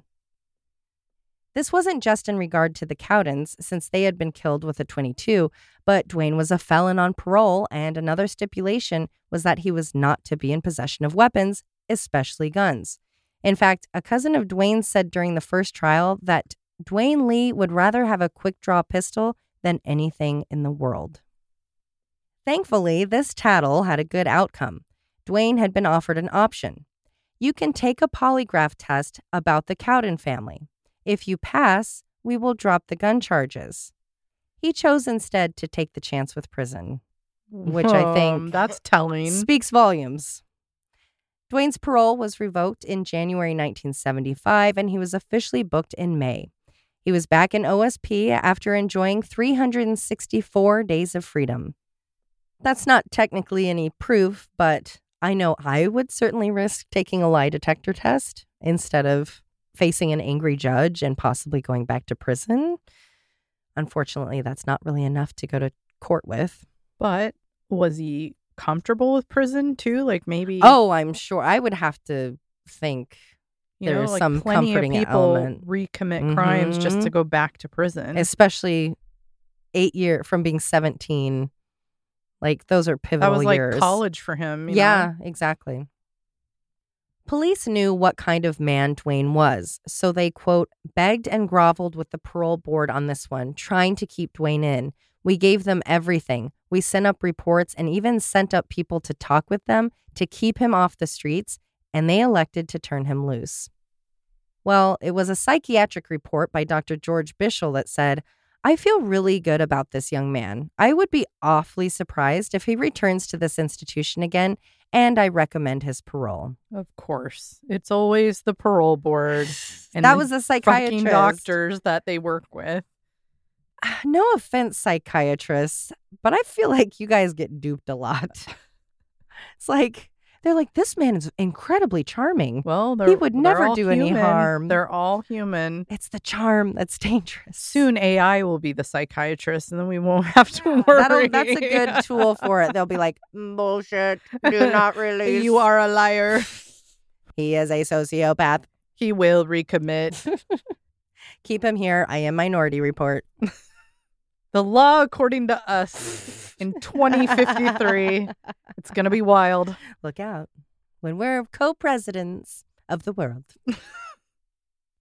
This wasn't just in regard to the Cowdens, since they had been killed with a twenty-two, but Duane was a felon on parole, and another stipulation was that he was not to be in possession of weapons, especially guns. In fact, a cousin of Duane said during the first trial that Duane Lee would rather have a quick-draw pistol than anything in the world. Thankfully, this tattle had a good outcome. Duane had been offered an option. You can take a polygraph test about the Cowden family. If you pass, we will drop the gun charges. He chose instead to take the chance with prison, which I think um, that's telling. Speaks volumes. Duane's parole was revoked in January nineteen seventy-five, and he was officially booked in May. He was back in O S P after enjoying three hundred sixty-four days of freedom. That's not technically any proof, but I know I would certainly risk taking a lie detector test instead of facing an angry judge and possibly going back to prison. Unfortunately, that's not really enough to go to court with. But was he comfortable with prison too? Like maybe. Oh, I'm sure. I would have to think you there's know, like some plenty comforting of people element. recommit Mhm. crimes just to go back to prison. Especially eight year from being seventeen. Like those are pivotal that was like years. college for him. You Yeah, know? exactly. Police knew what kind of man Duane was, so they, quote, begged and groveled with the parole board on this one, trying to keep Duane in. We gave them everything. We sent up reports and even sent up people to talk with them to keep him off the streets, and they elected to turn him loose. Well, it was a psychiatric report by Doctor George Bishel that said, I feel really good about this young man. I would be awfully surprised if he returns to this institution again, and I recommend his parole. Of course. It's always the parole board. And that the was a psychiatrist. fucking doctors that they work with. No offense, psychiatrists, but I feel like you guys get duped a lot. It's like, they're like, this man is incredibly charming. Well, he would never all do any human. harm. They're all human. It's the charm that's dangerous. Soon A I will be the psychiatrist, and then we won't have to worry. That'll, that's a good tool for it. They'll be like, bullshit, do not release. You are a liar. He is a sociopath. He will recommit. Keep him here. I am Minority Report. The law, according to us, in twenty fifty-three, it's going to be wild. Look out. When we're co-presidents of the world.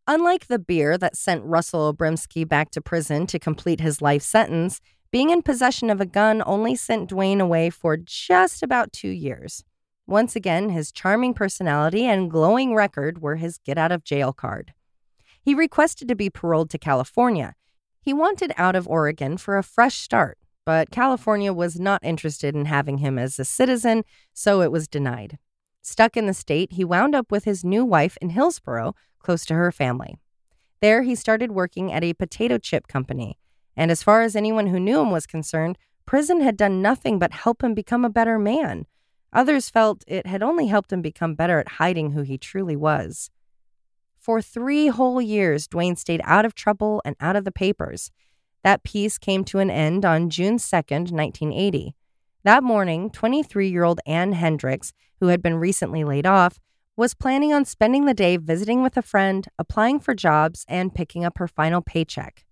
Unlike the beer that sent Russell Obrimsky back to prison to complete his life sentence, being in possession of a gun only sent Dwayne away for just about two years. Once again, his charming personality and glowing record were his get-out-of-jail card. He requested to be paroled to California. He wanted out of Oregon for a fresh start, but California was not interested in having him as a citizen, so it was denied. Stuck in the state, he wound up with his new wife in Hillsboro, close to her family. There, he started working at a potato chip company, and as far as anyone who knew him was concerned, prison had done nothing but help him become a better man. Others felt it had only helped him become better at hiding who he truly was. For three whole years, Dwayne stayed out of trouble and out of the papers. That peace came to an end on June second, nineteen eighty. That morning, twenty-three-year-old Ann Hendricks, who had been recently laid off, was planning on spending the day visiting with a friend, applying for jobs, and picking up her final paycheck.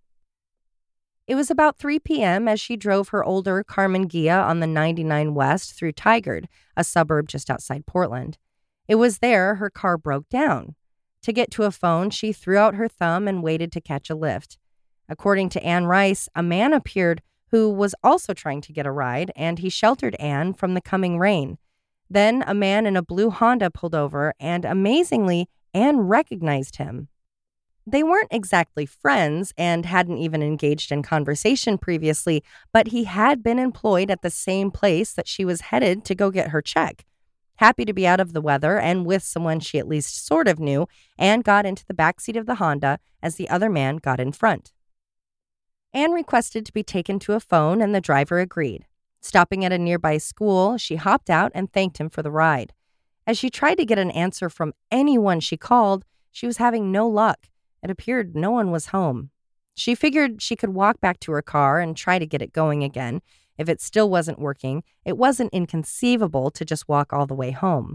It was about three p.m. as she drove her older Karmann Ghia on the ninety-nine West through Tigard, a suburb just outside Portland. It was there her car broke down. To get to a phone, she threw out her thumb and waited to catch a lift. According to Ann Rice, a man appeared who was also trying to get a ride, and he sheltered Ann from the coming rain. Then a man in a blue Honda pulled over, and amazingly, Ann recognized him. They weren't exactly friends and hadn't even engaged in conversation previously, but he had been employed at the same place that she was headed to go get her check. Happy to be out of the weather and with someone she at least sort of knew, Ann got into the backseat of the Honda as the other man got in front. Ann requested to be taken to a phone, and the driver agreed. Stopping at a nearby school, she hopped out and thanked him for the ride. As she tried to get an answer from anyone she called, she was having no luck. It appeared no one was home. She figured she could walk back to her car and try to get it going again. If it still wasn't working, it wasn't inconceivable to just walk all the way home.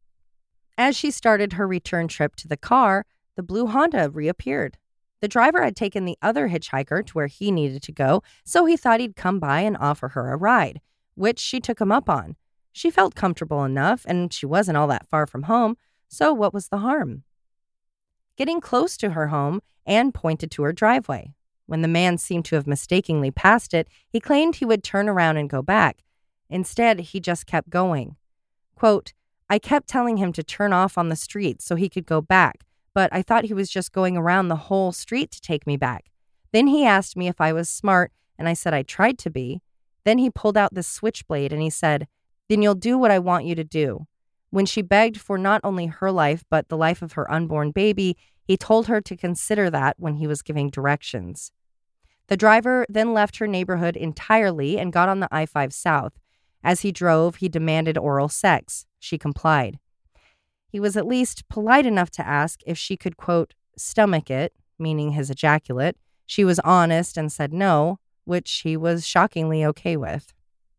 As she started her return trip to the car, the blue Honda reappeared. The driver had taken the other hitchhiker to where he needed to go, so he thought he'd come by and offer her a ride, which she took him up on. She felt comfortable enough, and she wasn't all that far from home, so what was the harm? Getting close to her home, Ann pointed to her driveway. When the man seemed to have mistakenly passed it, he claimed he would turn around and go back. Instead, he just kept going. Quote, "I kept telling him to turn off on the street so he could go back, but I thought he was just going around the whole street to take me back. Then he asked me if I was smart, and I said I tried to be. Then he pulled out this switchblade and he said, 'Then you'll do what I want you to do.' When she begged for not only her life, but the life of her unborn baby, he told her to consider that when he was giving directions." The driver then left her neighborhood entirely and got on the I five South. As he drove, he demanded oral sex. She complied. He was at least polite enough to ask if she could, quote, "stomach it," meaning his ejaculate. She was honest and said no, which he was shockingly okay with.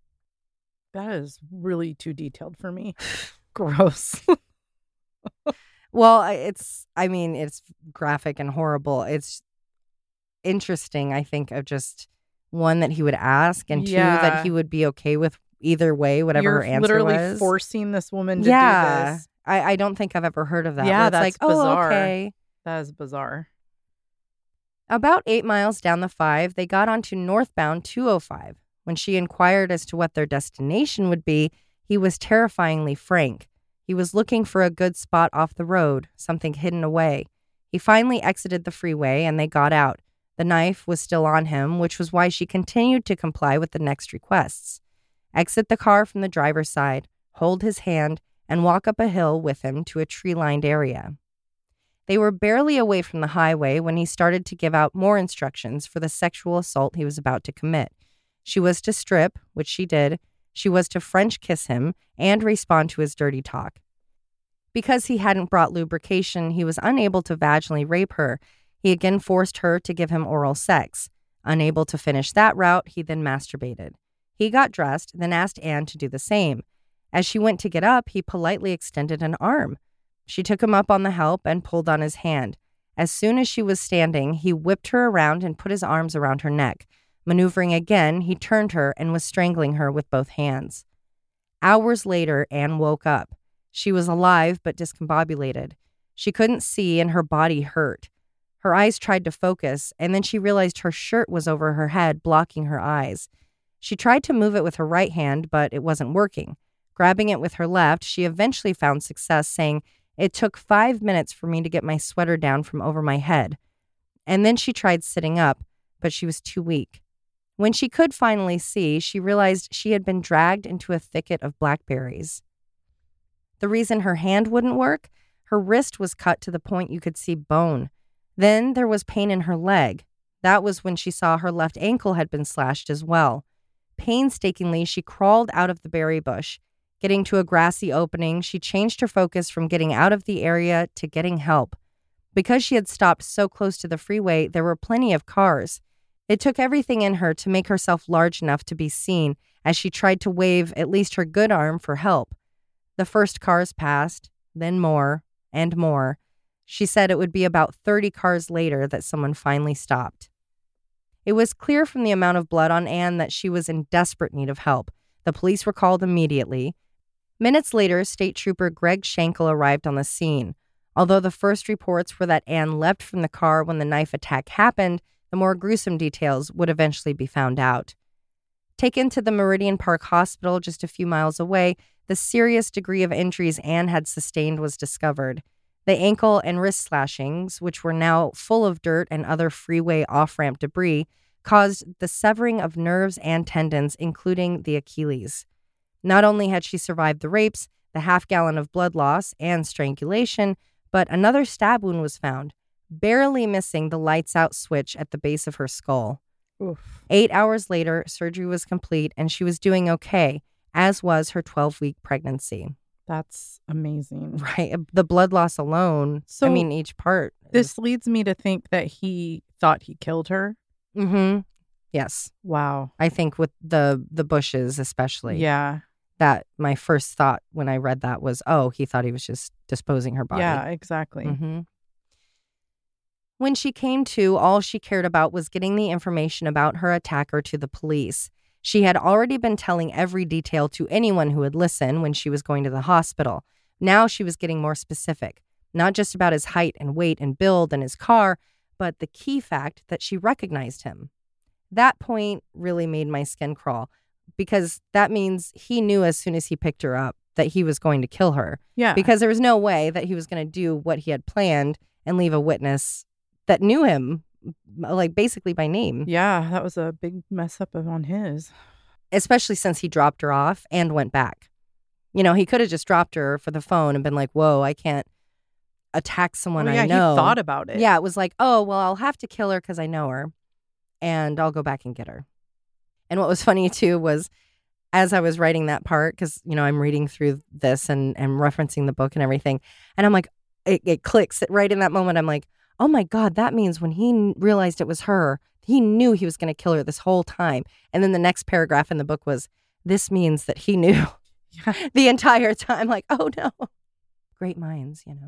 That is really too detailed for me. Gross. Well, it's, I mean, it's graphic and horrible. It's interesting, I think, of just one, that he would ask, and Yeah. two, that he would be okay with either way, whatever You're her answer literally was. forcing this woman to yeah. do this. I, I don't think I've ever heard of that. Yeah, where it's that's like, oh, bizarre. okay. That is bizarre. About eight miles down the five, they got onto northbound two oh five. When she inquired as to what their destination would be, he was terrifyingly frank. He was looking for a good spot off the road, something hidden away. He finally exited the freeway and they got out. The knife was still on him, which was why she continued to comply with the next requests. Exit the car from the driver's side, hold his hand, and walk up a hill with him to a tree-lined area. They were barely away from the highway when he started to give out more instructions for the sexual assault he was about to commit. She was to strip, which she did. She was to French kiss him and respond to his dirty talk. Because he hadn't brought lubrication, he was unable to vaginally rape her. He again forced her to give him oral sex. Unable to finish that route, he then masturbated. He got dressed, then asked Ann to do the same. As she went to get up, he politely extended an arm. She took him up on the help and pulled on his hand. As soon as she was standing, he whipped her around and put his arms around her neck. Maneuvering again, he turned her and was strangling her with both hands. Hours later, Ann woke up. She was alive but discombobulated. She couldn't see and her body hurt. Her eyes tried to focus, and then she realized her shirt was over her head, blocking her eyes. She tried to move it with her right hand, but it wasn't working. Grabbing it with her left, she eventually found success, saying, "It took five minutes for me to get my sweater down from over my head." And then she tried sitting up, but she was too weak. When she could finally see, she realized she had been dragged into a thicket of blackberries. The reason her hand wouldn't work? Her wrist was cut to the point you could see bone. Then there was pain in her leg. That was when she saw her left ankle had been slashed as well. Painstakingly, she crawled out of the berry bush. Getting to a grassy opening, she changed her focus from getting out of the area to getting help. Because she had stopped so close to the freeway, there were plenty of cars. It took everything in her to make herself large enough to be seen as she tried to wave at least her good arm for help. The first cars passed, then more and more. She said it would be about thirty cars later that someone finally stopped. It was clear from the amount of blood on Anne that she was in desperate need of help. The police were called immediately. Minutes later, State Trooper Greg Schenkel arrived on the scene. Although the first reports were that Anne leapt from the car when the knife attack happened, the more gruesome details would eventually be found out. Taken to the Meridian Park Hospital just a few miles away, the serious degree of injuries Anne had sustained was discovered. The ankle and wrist slashings, which were now full of dirt and other freeway off-ramp debris, caused the severing of nerves and tendons, including the Achilles. Not only had she survived the rapes, the half-gallon of blood loss, and strangulation, but another stab wound was found, barely missing the lights-out switch at the base of her skull. Oof. Eight hours later, surgery was complete, and she was doing okay, as was her twelve-week pregnancy. That's amazing. Right. The blood loss alone, So I mean, each part. This leads me to think that he thought he killed her. Mm-hmm. Yes. Wow. I think with the the bushes especially. Yeah. That my first thought when I read that was, oh, he thought he was just disposing her body. Yeah, exactly. Mm-hmm. When she came to, all she cared about was getting the information about her attacker to the police. She had already been telling every detail to anyone who would listen when she was going to the hospital. Now she was getting more specific, not just about his height and weight and build and his car, but the key fact that she recognized him. That point really made my skin crawl, because that means he knew as soon as he picked her up that he was going to kill her. Yeah. Because there was no way that he was going to do what he had planned and leave a witness that knew him, like basically by name. Yeah, that was a big mess up on his. Especially since he dropped her off and went back. You know, he could have just dropped her for the phone and been like, whoa, I can't attack someone Oh, yeah, I know. he thought about it. Yeah, it was like, oh, well, I'll have to kill her because I know her, and I'll go back and get her. And what was funny, too, was as I was writing that part, because, you know, I'm reading through this and, and referencing the book and everything, and I'm like, it, it clicks. Right in that moment, I'm like, oh, my God, that means when he realized it was her, he knew he was going to kill her this whole time. And then the next paragraph in the book was, this means that he knew Yeah. the entire time. Like, oh, no. Great minds, you know.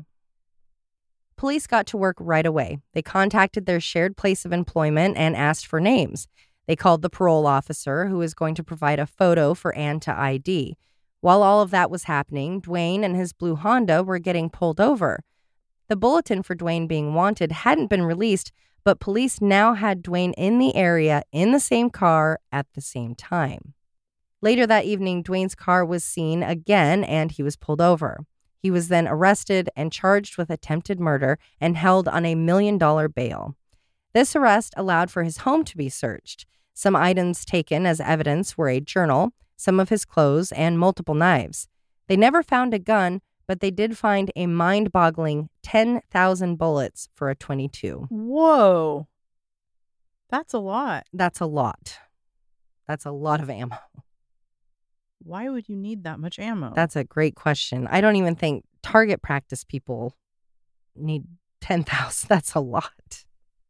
Police got to work right away. They contacted their shared place of employment and asked for names. They called the parole officer, who was going to provide a photo for Anne to I D. While all of that was happening, Dwayne and his blue Honda were getting pulled over. The bulletin for Dwayne being wanted hadn't been released, but police now had Dwayne in the area in the same car at the same time. Later that evening, Dwayne's car was seen again and he was pulled over. He was then arrested and charged with attempted murder and held on a million dollar bail. This arrest allowed for his home to be searched. Some items taken as evidence were a journal, some of his clothes, and multiple knives. They never found a gun, but they did find a mind-boggling ten thousand bullets for a twenty-two. Whoa. That's a lot. That's a lot. That's a lot of ammo. Why would you need that much ammo? That's a great question. I don't even think target practice people need ten thousand. That's a lot.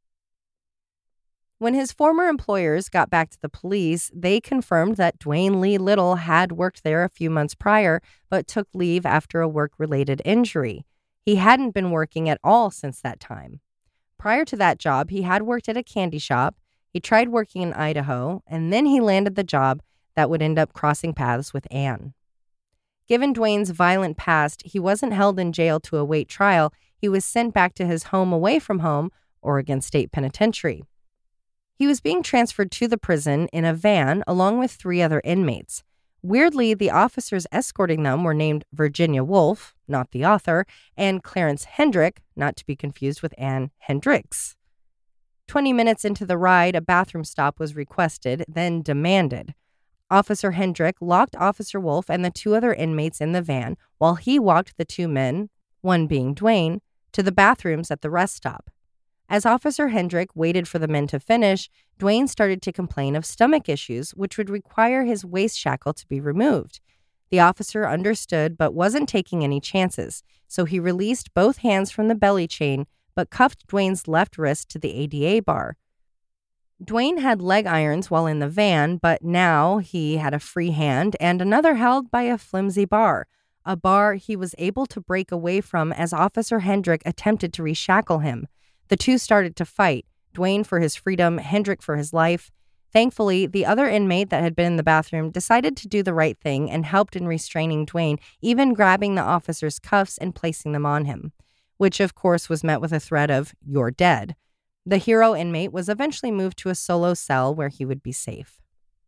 When his former employers got back to the police, they confirmed that Dwayne Lee Little had worked there a few months prior, but took leave after a work-related injury. He hadn't been working at all since that time. Prior to that job, he had worked at a candy shop. He tried working in Idaho, and then he landed the job that would end up crossing paths with Anne. Given Dwayne's violent past, he wasn't held in jail to await trial. He was sent back to his home away from home, Oregon State Penitentiary. He was being transferred to the prison in a van along with three other inmates. Weirdly, the officers escorting them were named Virginia Woolf, not the author, and Clarence Hendrick, not to be confused with Anne Hendricks. Twenty minutes into the ride, a bathroom stop was requested, then demanded. Officer Hendrick locked Officer Wolf and the two other inmates in the van while he walked the two men, one being Dwayne, to the bathrooms at the rest stop. As Officer Hendrick waited for the men to finish, Dwayne started to complain of stomach issues, which would require his waist shackle to be removed. The officer understood but wasn't taking any chances, so he released both hands from the belly chain but cuffed Dwayne's left wrist to the A D A bar. Dwayne had leg irons while in the van, but now he had a free hand and another held by a flimsy bar, a bar he was able to break away from as Officer Hendrick attempted to reshackle him. The two started to fight, Dwayne for his freedom, Hendrick for his life. Thankfully, the other inmate that had been in the bathroom decided to do the right thing and helped in restraining Dwayne, even grabbing the officer's cuffs and placing them on him, which of course was met with a threat of, "You're dead." The hero inmate was eventually moved to a solo cell where he would be safe.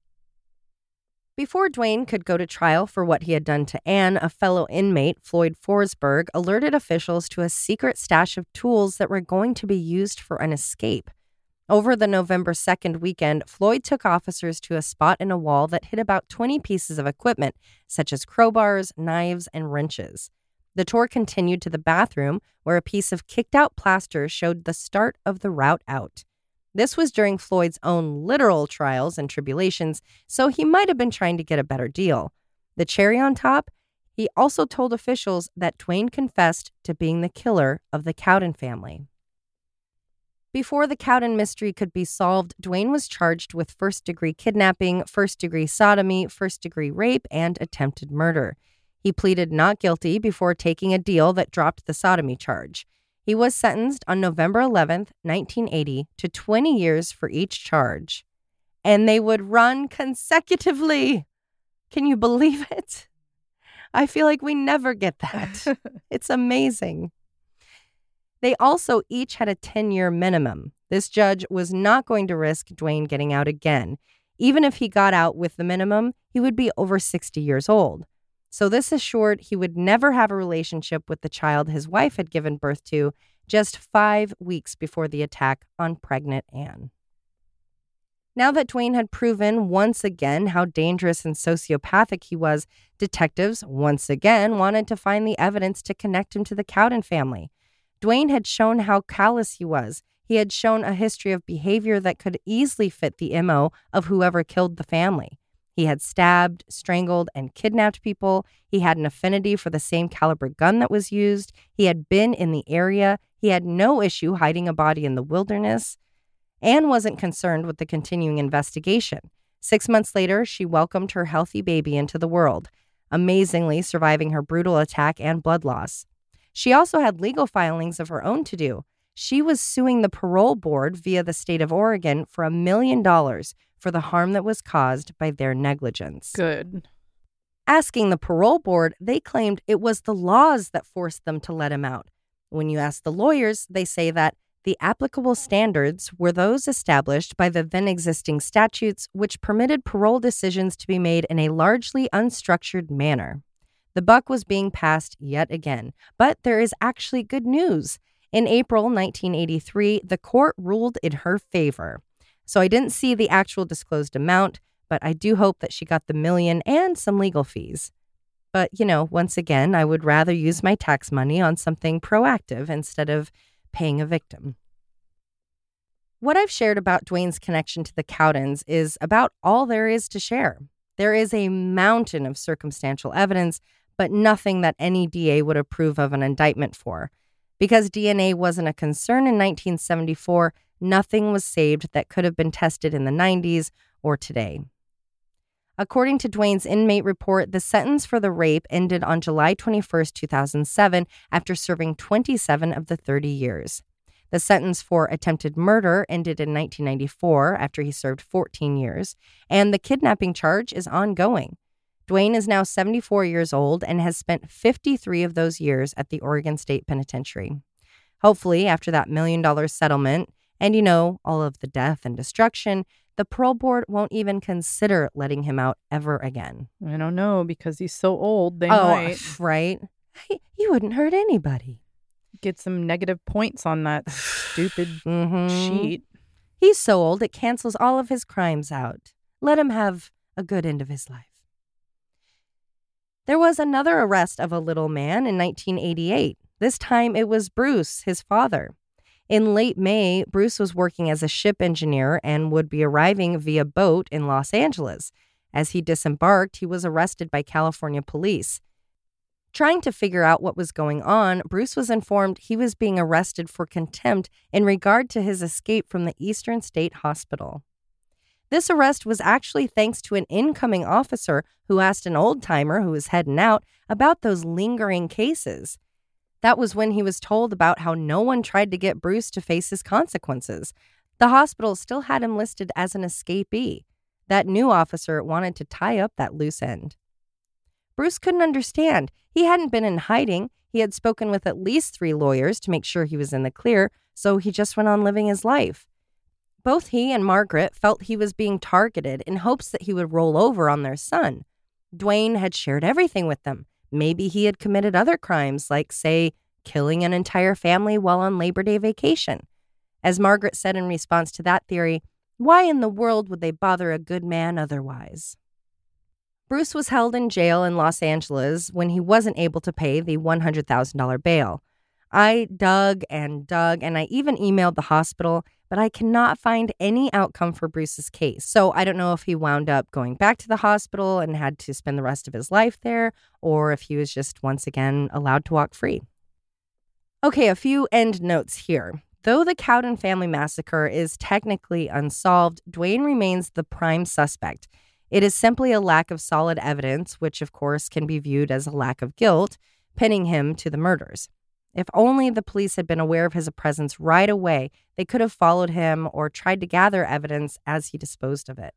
Before Dwayne could go to trial for what he had done to Anne, a fellow inmate, Floyd Forsberg, alerted officials to a secret stash of tools that were going to be used for an escape. Over the November second weekend, Floyd took officers to a spot in a wall that hid about twenty pieces of equipment, such as crowbars, knives, and wrenches. The tour continued to the bathroom, where a piece of kicked-out plaster showed the start of the route out. This was during Floyd's own literal trials and tribulations, so he might have been trying to get a better deal. The cherry on top, he also told officials that Dwayne confessed to being the killer of the Cowden family. Before the Cowden mystery could be solved, Dwayne was charged with first-degree kidnapping, first-degree sodomy, first-degree rape, and attempted murder. He pleaded not guilty before taking a deal that dropped the sodomy charge. He was sentenced on November eleventh, nineteen eighty, to twenty years for each charge. And they would run consecutively. Can you believe it? I feel like we never get that. It's amazing. They also each had a ten-year minimum. This judge was not going to risk Dwayne getting out again. Even if he got out with the minimum, he would be over sixty years old. So this assured he would never have a relationship with the child his wife had given birth to just five weeks before the attack on pregnant Anne. Now that Dwayne had proven once again how dangerous and sociopathic he was, detectives once again wanted to find the evidence to connect him to the Cowden family. Dwayne had shown how callous he was. He had shown a history of behavior that could easily fit the M O of whoever killed the family. He had stabbed, strangled, and kidnapped people. He had an affinity for the same caliber gun that was used. He had been in the area. He had no issue hiding a body in the wilderness. Anne wasn't concerned with the continuing investigation. Six months later, she welcomed her healthy baby into the world, amazingly surviving her brutal attack and blood loss. She also had legal filings of her own to do. She was suing the parole board via the state of Oregon for a million dollars for the harm that was caused by their negligence. Good. Asking the parole board, they claimed it was the laws that forced them to let him out. When you ask the lawyers, they say that the applicable standards were those established by the then existing statutes, which permitted parole decisions to be made in a largely unstructured manner. The buck was being passed yet again, but there is actually good news. In April nineteen eighty-three, the court ruled in her favor. So I didn't see the actual disclosed amount, but I do hope that she got the million and some legal fees. But, you know, once again, I would rather use my tax money on something proactive instead of paying a victim. What I've shared about Dwayne's connection to the Cowdens is about all there is to share. There is a mountain of circumstantial evidence, but nothing that any D A would approve of an indictment for. Because D N A wasn't a concern in nineteen seventy-four, nothing was saved that could have been tested in the nineties or today. According to Dwayne's inmate report, the sentence for the rape ended on July twenty-first, two thousand seven, after serving twenty-seven of the thirty years. The sentence for attempted murder ended in nineteen ninety-four after he served fourteen years, and the kidnapping charge is ongoing. Dwayne is now seventy-four years old and has spent fifty-three of those years at the Oregon State Penitentiary. Hopefully, after that million dollar settlement and, you know, all of the death and destruction, the parole board won't even consider letting him out ever again. I don't know, because he's so old, they oh, might right? He, he wouldn't hurt anybody. get some negative points on that stupid Mhm. sheet. He's so old it cancels all of his crimes out. Let him have a good end of his life. There was another arrest of a little man in nineteen eighty-eight. This time it was Bruce, his father. In late May, Bruce was working as a ship engineer and would be arriving via boat in Los Angeles. As he disembarked, he was arrested by California police. Trying to figure out what was going on, Bruce was informed he was being arrested for contempt in regard to his escape from the Eastern State Hospital. This arrest was actually thanks to an incoming officer who asked an old-timer who was heading out about those lingering cases. That was when he was told about how no one tried to get Bruce to face his consequences. The hospital still had him listed as an escapee. That new officer wanted to tie up that loose end. Bruce couldn't understand. He hadn't been in hiding. He had spoken with at least three lawyers to make sure he was in the clear, so he just went on living his life. Both he and Margaret felt he was being targeted in hopes that he would roll over on their son. Dwayne had shared everything with them. Maybe he had committed other crimes, like, say, killing an entire family while on Labor Day vacation. As Margaret said in response to that theory, why in the world would they bother a good man otherwise? Bruce was held in jail in Los Angeles when he wasn't able to pay the one hundred thousand dollars bail. I dug and dug, and I even emailed the hospital, but I cannot find any outcome for Bruce's case. So I don't know if he wound up going back to the hospital and had to spend the rest of his life there, or if he was just once again allowed to walk free. Okay, a few end notes here. Though the Cowden family massacre is technically unsolved, Dwayne remains the prime suspect. It is simply a lack of solid evidence, which of course can be viewed as a lack of guilt, pinning him to the murders. If only the police had been aware of his presence right away, they could have followed him or tried to gather evidence as he disposed of it.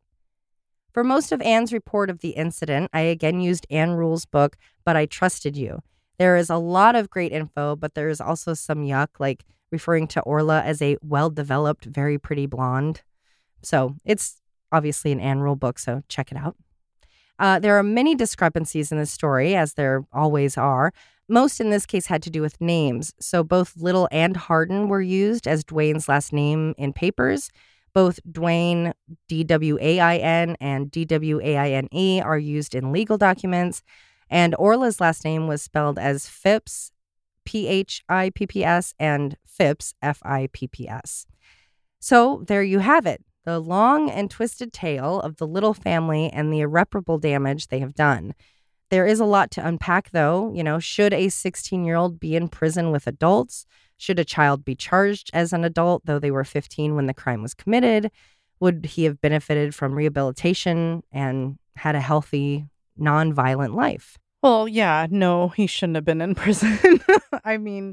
For most of Anne's report of the incident, I again used Anne Rule's book, But I Trusted You. There is a lot of great info, but there is also some yuck, like referring to Orla as a well-developed, very pretty blonde. So it's obviously an Anne Rule book, so check it out. Uh, there are many discrepancies in this story, as there always are. Most in this case had to do with names. So both Little and Hardin were used as Dwayne's last name in papers. Both Dwayne, D W A I N, and D W A I N E are used in legal documents. And Orla's last name was spelled as Phipps, P H I P P S, and Phipps, F I P P S. So there you have it. The long and twisted tale of the Little family and the irreparable damage they have done. There is a lot to unpack, though. You know, should a sixteen-year-old be in prison with adults? Should a child be charged as an adult, though they were fifteen when the crime was committed? Would he have benefited from rehabilitation and had a healthy, non-violent life? Well, yeah, no, he shouldn't have been in prison. I mean,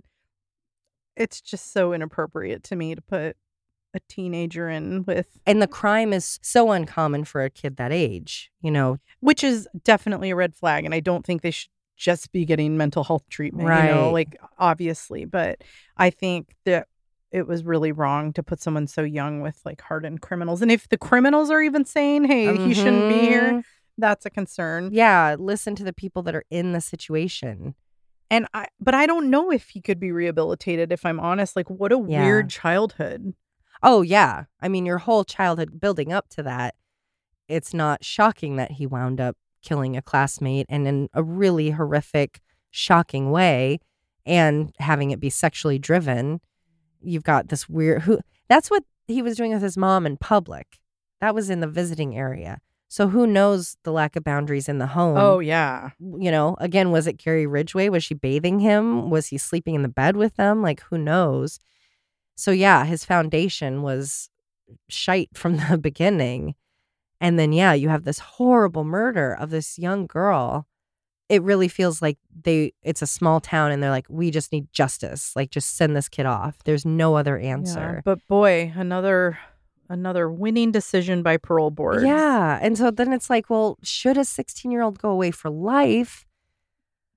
it's just so inappropriate to me to put a teenager in with... And the crime is so uncommon for a kid that age, you know. Which is definitely a red flag, and I don't think they should just be getting mental health treatment, right. you know, like, obviously. But I think that it was really wrong to put someone so young with, like, hardened criminals. And if the criminals are even saying, hey, mm-hmm. he shouldn't be here, that's a concern. Yeah, listen to the people that are in the situation. And I, but I don't know if he could be rehabilitated, if I'm honest. Like, what a yeah. weird childhood. Oh, yeah. I mean, your whole childhood building up to that, it's not shocking that he wound up killing a classmate and in a really horrific, shocking way and having it be sexually driven. You've got this weird... who. That's what he was doing with his mom in public. That was in the visiting area. So who knows the lack of boundaries in the home? Oh, yeah. You know, again, was it Gary Ridgway? Was she bathing him? Was he sleeping in the bed with them? Like, who knows? So, yeah, his foundation was shite from the beginning. And then, yeah, you have this horrible murder of this young girl. It really feels like they it's a small town and they're like, we just need justice. Like, just send this kid off. There's no other answer. Yeah, but boy, another another winning decision by parole board. Yeah. And so then it's like, well, should a sixteen-year-old go away for life?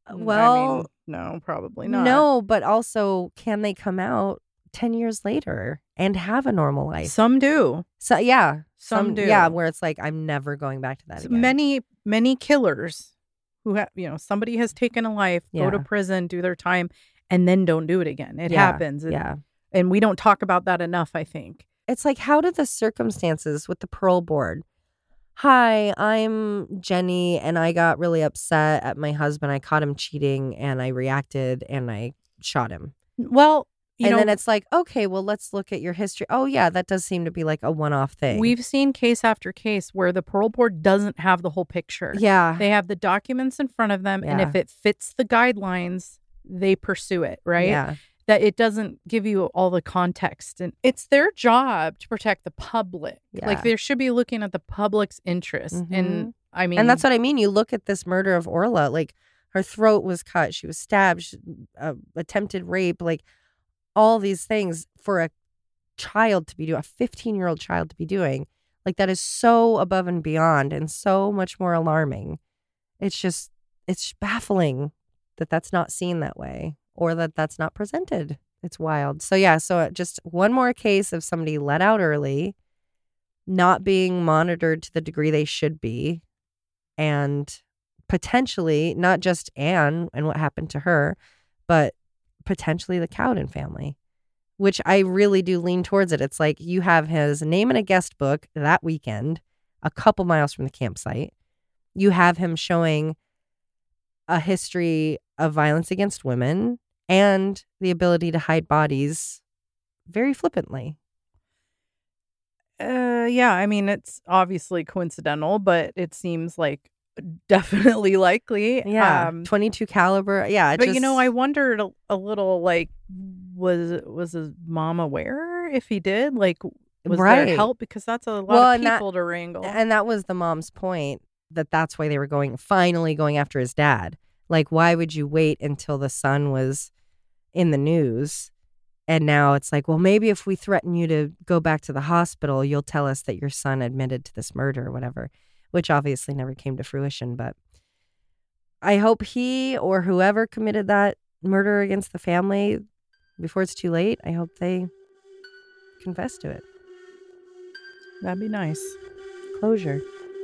Well, I mean, no, probably not. No, but also, can they come out ten years later and have a normal life? Some do. So yeah, Some do. Yeah, where it's like, I'm never going back to that So again. Many, many killers who have, you know, somebody has taken a life, go to Yeah. prison, do their time, and then don't do it again. It Yeah, happens. It- Yeah. And we don't talk about that enough, I think. It's like, how did the circumstances with the parole board? Hi, I'm Jenny, and I got really upset at my husband. I caught him cheating, and I reacted, and I shot him. Well, you and know, then it's like, okay, well, let's look at your history. Oh, yeah, that does seem to be like a one-off thing. we've seen case after case where the parole board doesn't have the whole picture. Yeah. They have the documents in front of them, and Yeah. if it fits the guidelines, they pursue it, right? Yeah. That it doesn't give you all the context. And it's their job to protect the public. Yeah. Like, they should be looking at the public's interest. Mhm. And I mean, And that's what I mean. You look at this murder of Orla, like her throat was cut, she was stabbed, she, uh, attempted rape, like all these things for a child to be doing, a fifteen-year-old child to be doing. Like, that is so above and beyond and so much more alarming. It's just, it's baffling that that's not seen that way or that that's not presented. It's wild. So yeah, so just one more case of somebody let out early, not being monitored to the degree they should be, and potentially not just Anne and what happened to her, but potentially the Cowden family, which I really do lean towards it. It's like you have his name in a guest book that weekend, a couple miles from the campsite. You have him showing a history of violence against women and the ability to hide bodies very flippantly. uh, yeah, I mean, it's obviously coincidental, but it seems like definitely likely. Yeah, Um, twenty-two caliber. Yeah, it but just, you know, I wondered a, a little, like, was was his mom aware if he did? Like, was Right. there help? Because that's a lot Well, of and that- people to wrangle. and that was the mom's point, that that's why they were going finally going after his dad. Like, why would you wait until the son was in the news? And now it's like, well, maybe if we threaten you to go back to the hospital, you'll tell us that your son admitted to this murder or whatever, which obviously never came to fruition. But I hope he or whoever committed that murder against the family, before it's too late, I hope they confess to it. That'd be nice. Closure.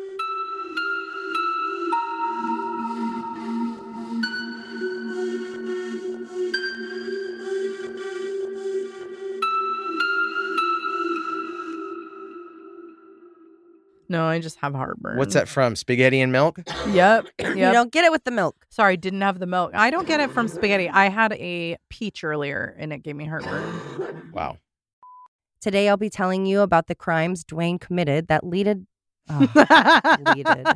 No, I just have heartburn. What's that from? Spaghetti and milk? Yep. You Yep. don't get it with the milk. Sorry, didn't have the milk. I don't get it from spaghetti. I had a peach earlier and it gave me heartburn. Wow. Today, I'll be telling you about the crimes Dwayne committed that leaded. Oh,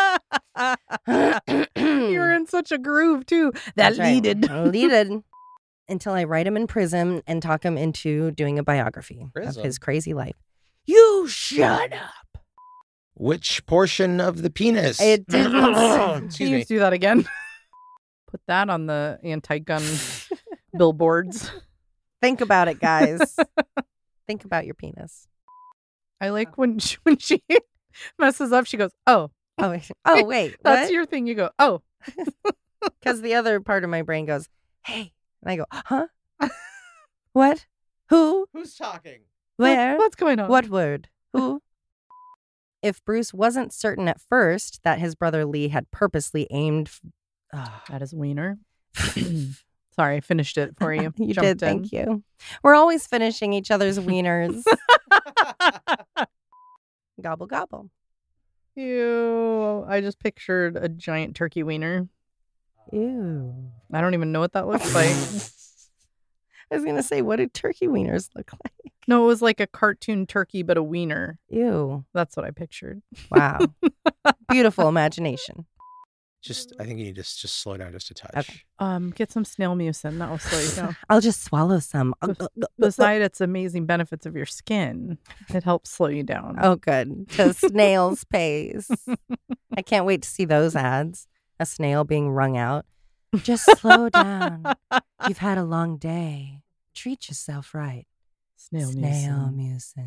You're in such a groove too. That That's right. leaded. Leaded until I write him in prison and talk him into doing a biography Prison? of his crazy life. You shut up. Which portion of the penis? It didn't. Can Excuse you me. do that again? Put that on the anti-gun billboards. Think about it, guys. Think about your penis. I like when she, when she messes up, she goes, "Oh, Oh, wait. Oh, wait. that's What? your thing." You go, "Oh." Because the other part of my brain goes, hey. And I go, huh? What? Who? Who's talking? Where? What's going on? What word? Who? If Bruce wasn't certain at first that his brother Lee had purposely aimed. F- oh, That is wiener. Sorry, I finished it for you. you Jumped did, thank you. We're always finishing each other's wieners. Gobble, gobble. Ew. I just pictured a giant turkey wiener. Ew. I don't even know what that looks like. I was going to say, what do turkey wieners look like? No, it was like a cartoon turkey, but a wiener. Ew. That's what I pictured. Wow. Beautiful imagination. Just, I think you need to s- just slow down just a touch. Okay. Um, get some snail mucin. That will slow you down. I'll just swallow some. Besides its amazing benefits of your skin, it helps slow you down. Oh, good. To snail's pace. I can't wait to see those ads. A snail being wrung out. Just slow down. You've had a long day. Treat yourself right. Snail, Snail mucin. mucin.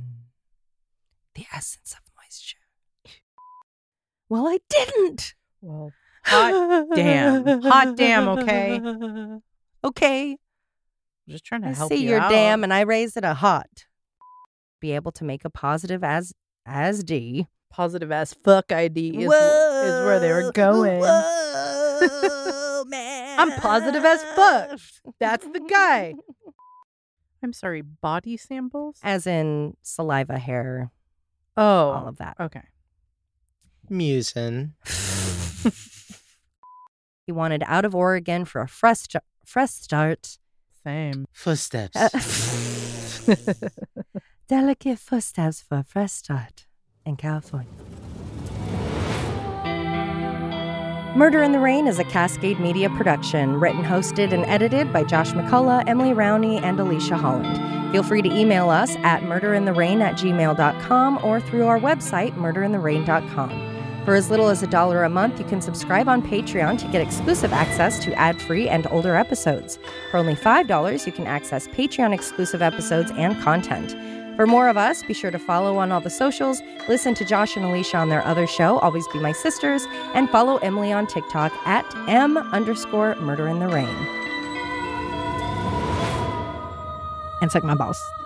The essence of moisture. Well, I didn't. Well, Hot damn. Hot damn, okay? Okay. I'm just trying to I help see you your out. damn and I raise it a hot. Be able to make a positive as as D. Positive as fuck I D is, is where they were going. Whoa, man. I'm positive as fuck. That's the guy. I'm sorry, body samples? As in saliva, hair, Oh. all of that. Okay. Musing. He wanted out of Oregon for a fresh, st- fresh start. Same. Footsteps. Uh, delicate footsteps for a fresh start in California. Murder in the Rain is a Cascade Media production, written, hosted, and edited by Josh McCullough, Emily Rowney, and Alicia Holland. Feel free to email us at murderintherain at gmail dot com or through our website, murder in the rain dot com. For as little as a dollar a month, you can subscribe on Patreon to get exclusive access to ad-free and older episodes. For only five dollars, you can access Patreon-exclusive episodes and content. For more of us, be sure to follow on all the socials, listen to Josh and Alicia on their other show, Always Be My Sisters, and follow Emily on TikTok at M underscore Murder in the Rain. And suck my balls.